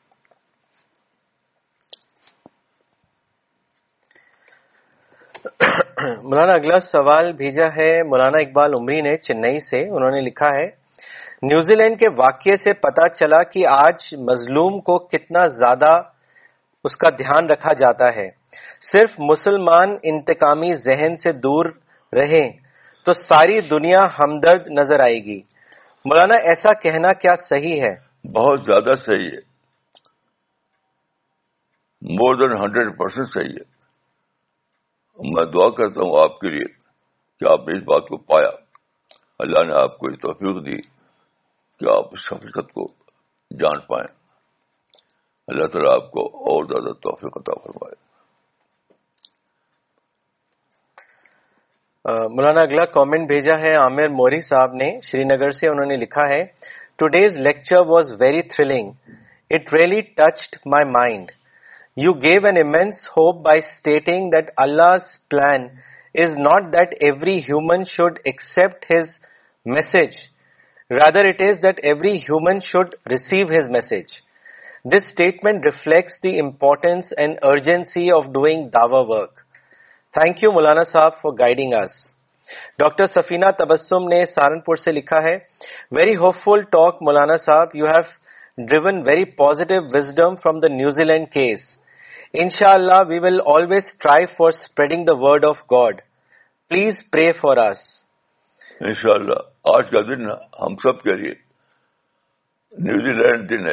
مولانا اگلا سوال بھیجا ہے مولانا اقبال عمری نے چنئی سے. انہوں نے لکھا ہے, نیوزی لینڈ کے واقعے سے پتا چلا کہ آج مظلوم کو کتنا زیادہ اس کا دھیان رکھا جاتا ہے. صرف مسلمان انتقامی ذہن سے دور رہیں تو ساری دنیا ہمدرد نظر آئے گی. مولانا ایسا کہنا کیا صحیح ہے؟ بہت زیادہ صحیح ہے, مور دین 100% صحیح ہے. میں دعا کرتا ہوں آپ کے لیے کہ آپ نے اس بات کو پایا, اللہ نے آپ کو یہ توفیق دی کہ آپ اس حقیقت کو جان پائیں. اللہ تعالیٰ آپ کو اور زیادہ توفیق عطا فرمائے. مولانا اگلا کامنٹ بھیجا ہے عامر موری صاحب نے شری نگر سے. انہوں نے لکھا ہے, today's lecture was very thrilling. It really touched my mind. You gave an immense hope by stating that Allah's plan is not that every human should accept His message. Rather, it is that every human should receive His message. This statement reflects the importance and urgency of doing dawah work. Thank you, Maulana Sahab, for guiding us. Dr. Safina Tabassum ne Saharanpur se likha hai, very hopeful talk, Maulana Sahab. You have driven very positive wisdom from the New Zealand case. Inshallah, we will always strive for spreading the word of God. Please pray for us. انشاءاللہ آج کا دن ہم سب کے لیے New Zealand دن ہے,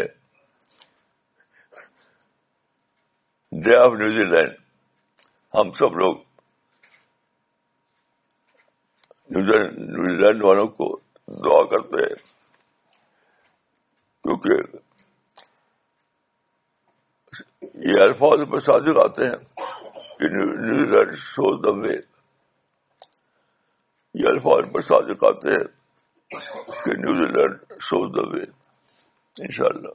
day of New Zealand. ہم سب لوگ New Zealand والوں کو دعا کرتے ہیں, کیونکہ یہ الفاظ پر صادق آتے ہیں کہ نیوزی لینڈ شوز دا وے. یہ الفاظ پر صادق آتے ہیں کہ نیوزی لینڈ شوز دا وے. انشاءاللہ.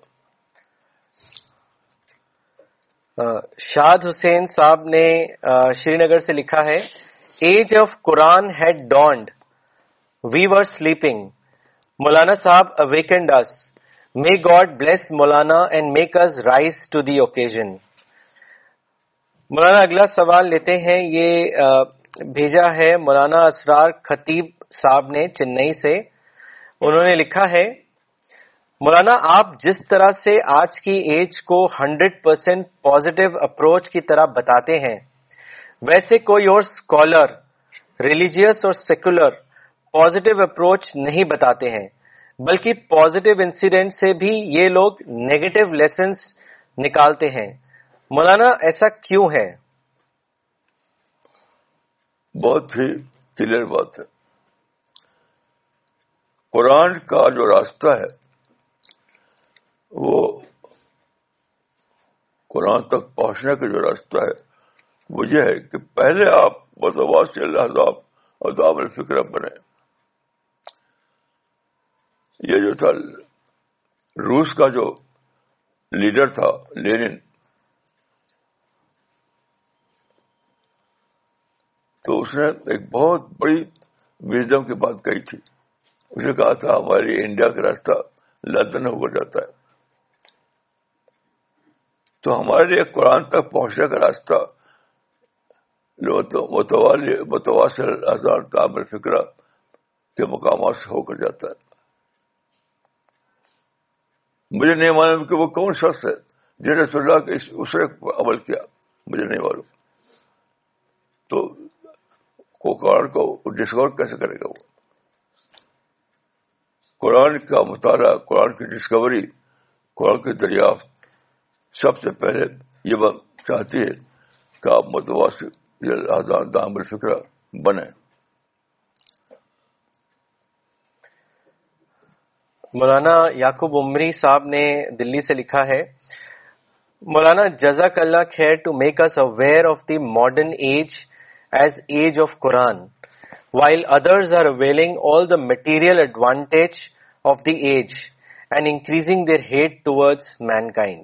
شاد حسین صاحب نے شری نگر سے لکھا ہے, ایج آف قرآن had dawned, we were sleeping, مولانا صاحب awakened us. May God bless Maulana and make us rise to the occasion. مولانا اگلا سوال لیتے ہیں. یہ بھیجا ہے مولانا اسرار خطیب صاحب نے چنئی سے. انہوں نے لکھا ہے, مولانا آپ جس طرح سے آج کی ایج کو 100% پازیٹیو اپروچ کی طرح بتاتے ہیں، ویسے کوئی اور اسکالر ریلیجیس اور سیکولر پازیٹیو اپروچ نہیں بتاتے ہیں، بلکہ پازیٹیو انسیڈنٹ سے بھی یہ لوگ نیگیٹو لیسنس نکالتے ہیں. مولانا ایسا کیوں ہے؟ بہت ہی کلیئر بات ہے. قرآن کا جو راستہ ہے وہ قرآن تک پہنچنے کا جو راستہ ہے وہ یہ ہے کہ پہلے آپ متواصل عذاب الفکر بنے. یہ جو تھا روس کا جو لیڈر تھا لینن، تو اس نے ایک بہت بڑی وژڈم کی بات کہی تھی. اس نے کہا تھا ہماری انڈیا کا راستہ لندن ہو جاتا ہے، تو ہمارے لیے قرآن تک پہنچنے کا راستہ متواصل عذاب الفکر کے مقامات سے ہو کر جاتا ہے. مجھے نہیں معلوم کہ وہ کون شخص ہے جس نے رسول اللہ کے اس نے عمل کیا، مجھے نہیں معلوم. تو قرآن کو ڈسکور کیسے کرے گا؟ وہ قرآن کا مطالعہ، قرآن کی ڈسکوری، قرآن کی دریافت سب سے پہلے یہ بات چاہتی ہے کہ آپ متواصل عذاب الفکر بنے. مولانا یعقوب عمری صاحب نے دلی سے لکھا ہے، مولانا جزاک اللہ خیر to make us aware of the modern age as age of Quran, while others are availing all the material advantage of the age and increasing their hate towards mankind.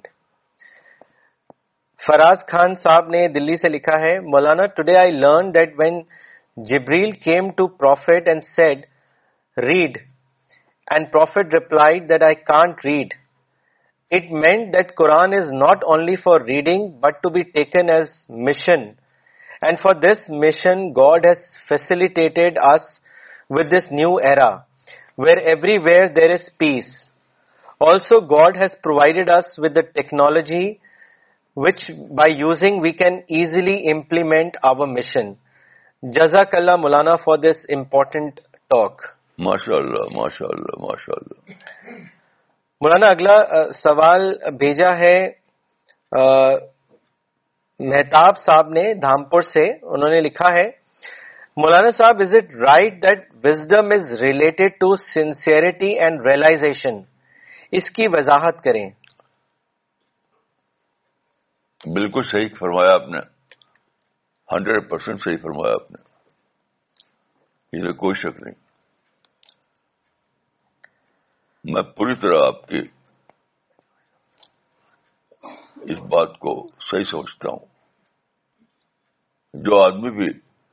Faraz Khan sahab نے دلی سے لکھا ہے، Maulana today I learn that when Jibril came to Prophet and said, read, and Prophet replied that I can't read, it meant that Quran is not only for reading but to be taken as mission, and for this mission God has facilitated us with this new era where everywhere there is peace. Also God has provided us with the technology which by using we can easily implement our mission. Jazakallah Maulana for this important talk. ماشاءاللہ ماشاءاللہ ماشاءاللہ. مولانا اگلا سوال بھیجا ہے مہتاب صاحب نے دھامپور سے. انہوں نے لکھا ہے، مولانا sahab is it right that wisdom is related to sincerity and realization? اس کی وضاحت کریں. بالکل صحیح فرمایا آپ نے، 100% صحیح فرمایا آپ نے، اس میں کوئی شک نہیں. میں پوری طرح آپ کی اس بات کو صحیح سمجھتا ہوں. جو آدمی بھی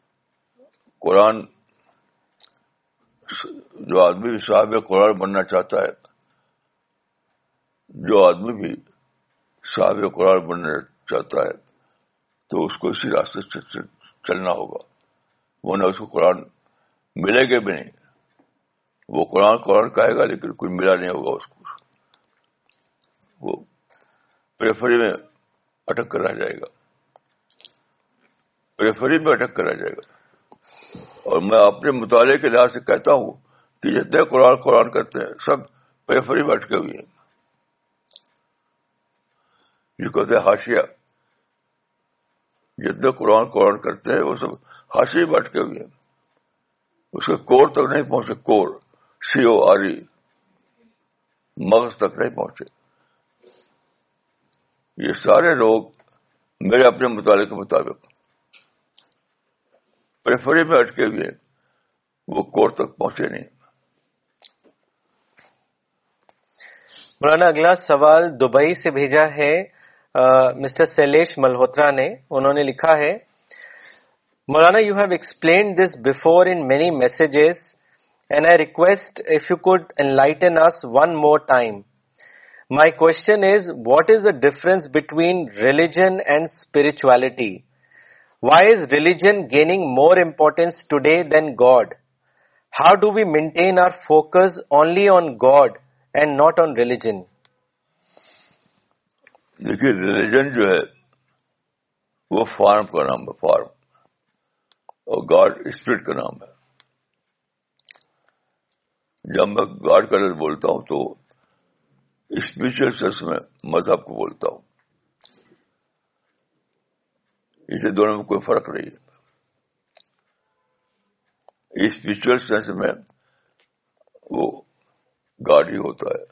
صاحب قرآن بننا چاہتا ہے، جو آدمی بھی صاحب قرآن بننا چاہتا ہے تو اس کو اسی راستے سے چلنا ہوگا، ورنہ اس کو قرآن ملے گا بھی نہیں. وہ قرآن کہے گا لیکن کوئی ملا نہیں ہوگا اس کو. وہ پریفری میں اٹک کر رہ جائے گا، پریفری میں اٹک کر رہ جائے گا. اور میں اپنے مطالعے کے لحاظ سے کہتا ہوں کہ جتنے قرآن کرتے ہیں سب پریفری میں اٹکے ہوئے ہیں. جو کہتے ہیں حاشیہ، جتنے قرآن کرتے ہیں وہ سب حاشیے میں اٹکے ہوئے ہیں، اس کے کور تک نہیں پہنچے. کور CORE مغز تک نہیں پہنچے. یہ سارے لوگ میرے اپنے مطالعے کے مطابق پریفری میں اٹکے ہوئے ہیں، وہ کور تک پہنچے نہیں. مولانا اگلا سوال دبئی سے بھیجا ہے مسٹر سیلیش ملہوترا نے. انہوں نے لکھا ہے، Maulana you have explained this before in many messages and I request if you could enlighten us one more time. My question is, what is the difference between religion and spirituality? Why is religion gaining more importance today than God? How do we maintain our focus only on God and not on religion. دیکھیے religion جو ہے وہ form کا نام ہے, form, اور God spirit کا نام ہے. جب میں گاڈ کا لفظ بولتا ہوں تو اسپرچل سینس میں مذہب کو بولتا ہوں. اسے دونوں میں کوئی فرق نہیں ہے. اسپرچل سینس میں وہ گاڈ ہی ہوتا ہے.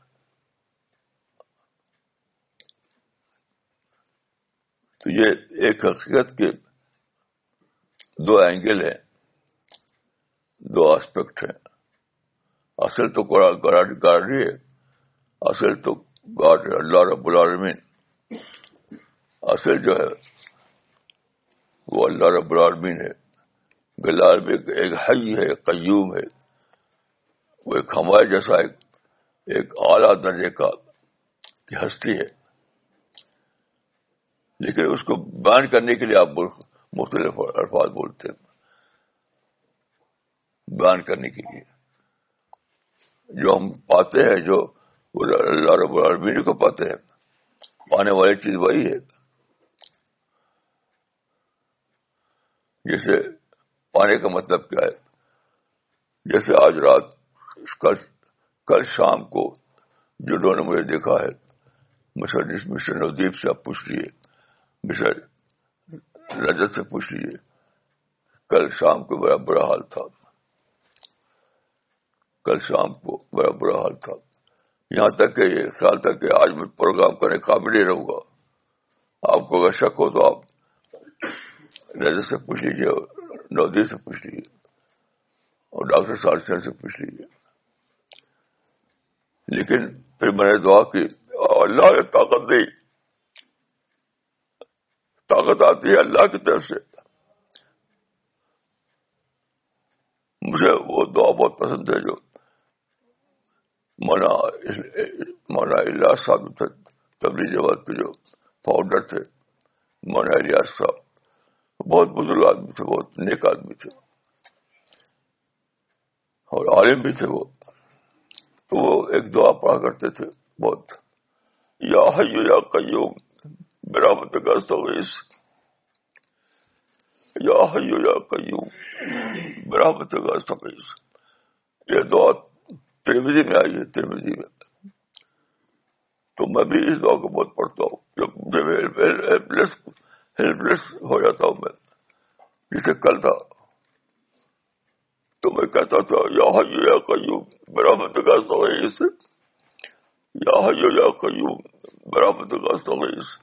تو یہ ایک حقیقت کے دو اینگل ہیں, دو آسپیکٹ ہیں. اصل تو گاڈ ہی ہے, اصل تو گاڈ اللہ رب العالمین. اصل جو ہے وہ اللہ رب العالمین ہے. بلال میں ایک حی ہے, قیوم ہے, وہ ایک ہمارے جیسا ایک اعلیٰ درجے کا کی ہستی ہے. لیکن اس کو بیان کرنے کے لیے آپ مختلف الفاظ بولتے ہیں. بیان کرنے کے لیے جو ہم پاتے ہیں, جو اللہ رب العالمین کو پاتے ہیں, پانے والی چیز وہی ہے. جیسے پانے کا مطلب کیا ہے, جیسے آج رات کل شام کو جنہوں نے مجھے دیکھا ہے, مسٹر نودیپ سے آپ پوچھ لیجیے, مسٹر رجت سے پوچھ لیجیے, کل شام کو بڑا برا حال تھا. کل شام کو بڑا برا حال تھا, یہاں تک کہ یہ خیال تک کہ آج میں پروگرام کرنے کے قابل نہیں رہوں گا. آپ کو اگر شک ہو تو آپ رجت سے پوچھ لیجیے, نودیپ سے پوچھ لیجیے, اور ڈاکٹر سالسن سے پوچھ لیجیے. لیکن پھر میں نے دعا کی, اللہ نے طاقت دی, طاقت آتی ہے اللہ کی طرف سے. مجھے وہ دعا بہت پسند ہے جو مولانا الیاس صاحب تھے, تبلیغ جماعت کے جو فاؤنڈر تھے, مولانا الیاس صاحب. بہت بزرگ آدمی تھے, بہت نیک آدمی تھے, اور عالم بھی تھے وہ. تو وہ ایک دعا پڑھا کرتے تھے بہت, یا حی یا قیوم برحمتک استغیث, یا حی یا قیوم برحمتک استغیث. یہ دعا ترمذی میں آئی ہے, ترمذی میں. تو میں بھی اس دعا کو بہت پڑھتا ہوں جب ہیلپلیس ہو جاتا ہوں میں, جسے کل تھا. تو میں کہتا تھا یا حی یا قیوم برحمتک استغیث, یا حی یا قیوم برحمتک استغیث.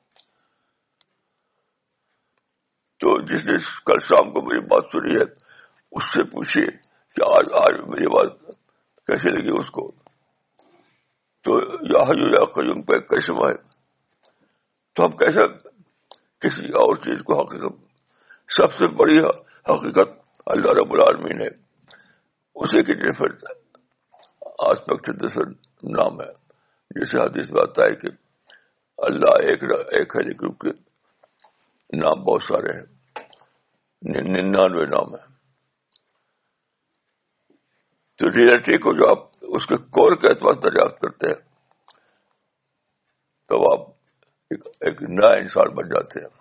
تو جس نے کل شام کو میری بات سنی ہے اس سے پوچھیے کہ آج میری بات کیسے لگی اس کو. تو یا حی یا قیوم کا ایک کرشمہ ہے. تو ہم کیسے کسی اور چیز کو حقیقت, سب سے بڑی حقیقت اللہ رب العالمین ہے, اسی کی ڈفرنٹ آسپیکٹ دوسرا نام ہے. جیسے حدیث میں آتا ہے کہ اللہ ایک ہے لیکن کے نام بہت سارے ہیں, 99 نام ہیں. تو ریئلٹی کو جو آپ اس کے کور کے اعتبار سے دریافت کرتے ہیں تو آپ ایک نیا انسان بن جاتے ہیں.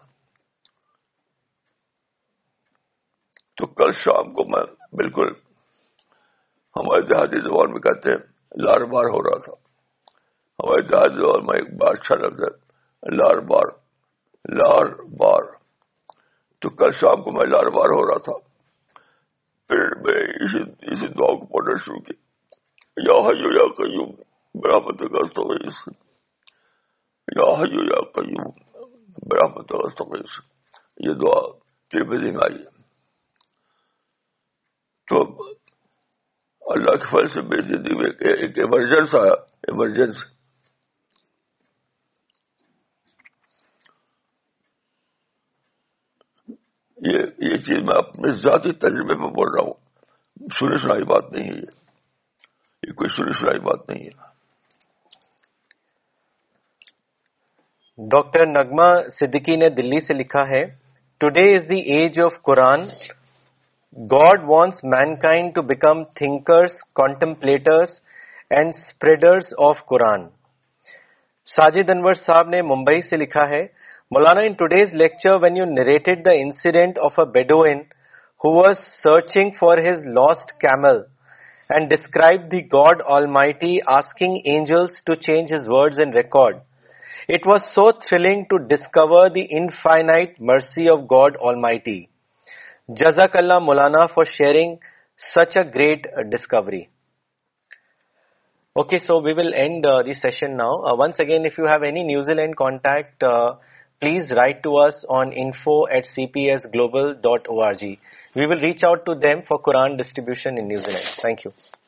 تو کل شام کو میں بالکل ہمارے دیہاتی زبان میں کہتے ہیں لار بار ہو رہا تھا. ہمارے دیہاتی زبان میں ایک بار اچھا لفظ ہے, لار بار, لار بار. تو کل شام کو میں لار بار ہو رہا تھا. پھر میں اسی دعا کو پڑھنا شروع کیا, یا حی یا قیوم برحمتک استغیث, یا حی یا قیوم برحمتک استغیث. یہ دعا ترمذی میں آئی ہے. تو اللہ کے فضل سے میری زندگی میں ایک ایمرجنس آیا, ایمرجنس. یہ چیز میں اپنے ذاتی تجربے میں بول رہا ہوں, سنی سنائی بات نہیں ہے. یہ کوئی سنی سنائی بات نہیں ہے. ڈاکٹر نغمہ صدیقی نے دلی سے لکھا ہے, today is the age of Quran. God wants mankind to become thinkers, contemplators, and spreaders of Quran. Sajid Anwar Saab ne Mumbai se likha hai, Maulana, in today's lecture when you narrated the incident of a Bedouin who was searching for his lost camel and described the God Almighty asking angels to change his words and record, it was so thrilling to discover the infinite mercy of God Almighty. Jazakallah Maulana for sharing such a great discovery. Okay, so we will end the session now. Once again, if you have any New Zealand contact, please write to us on info@cpsglobal.org. We will reach out to them for Quran distribution in New Zealand. Thank you.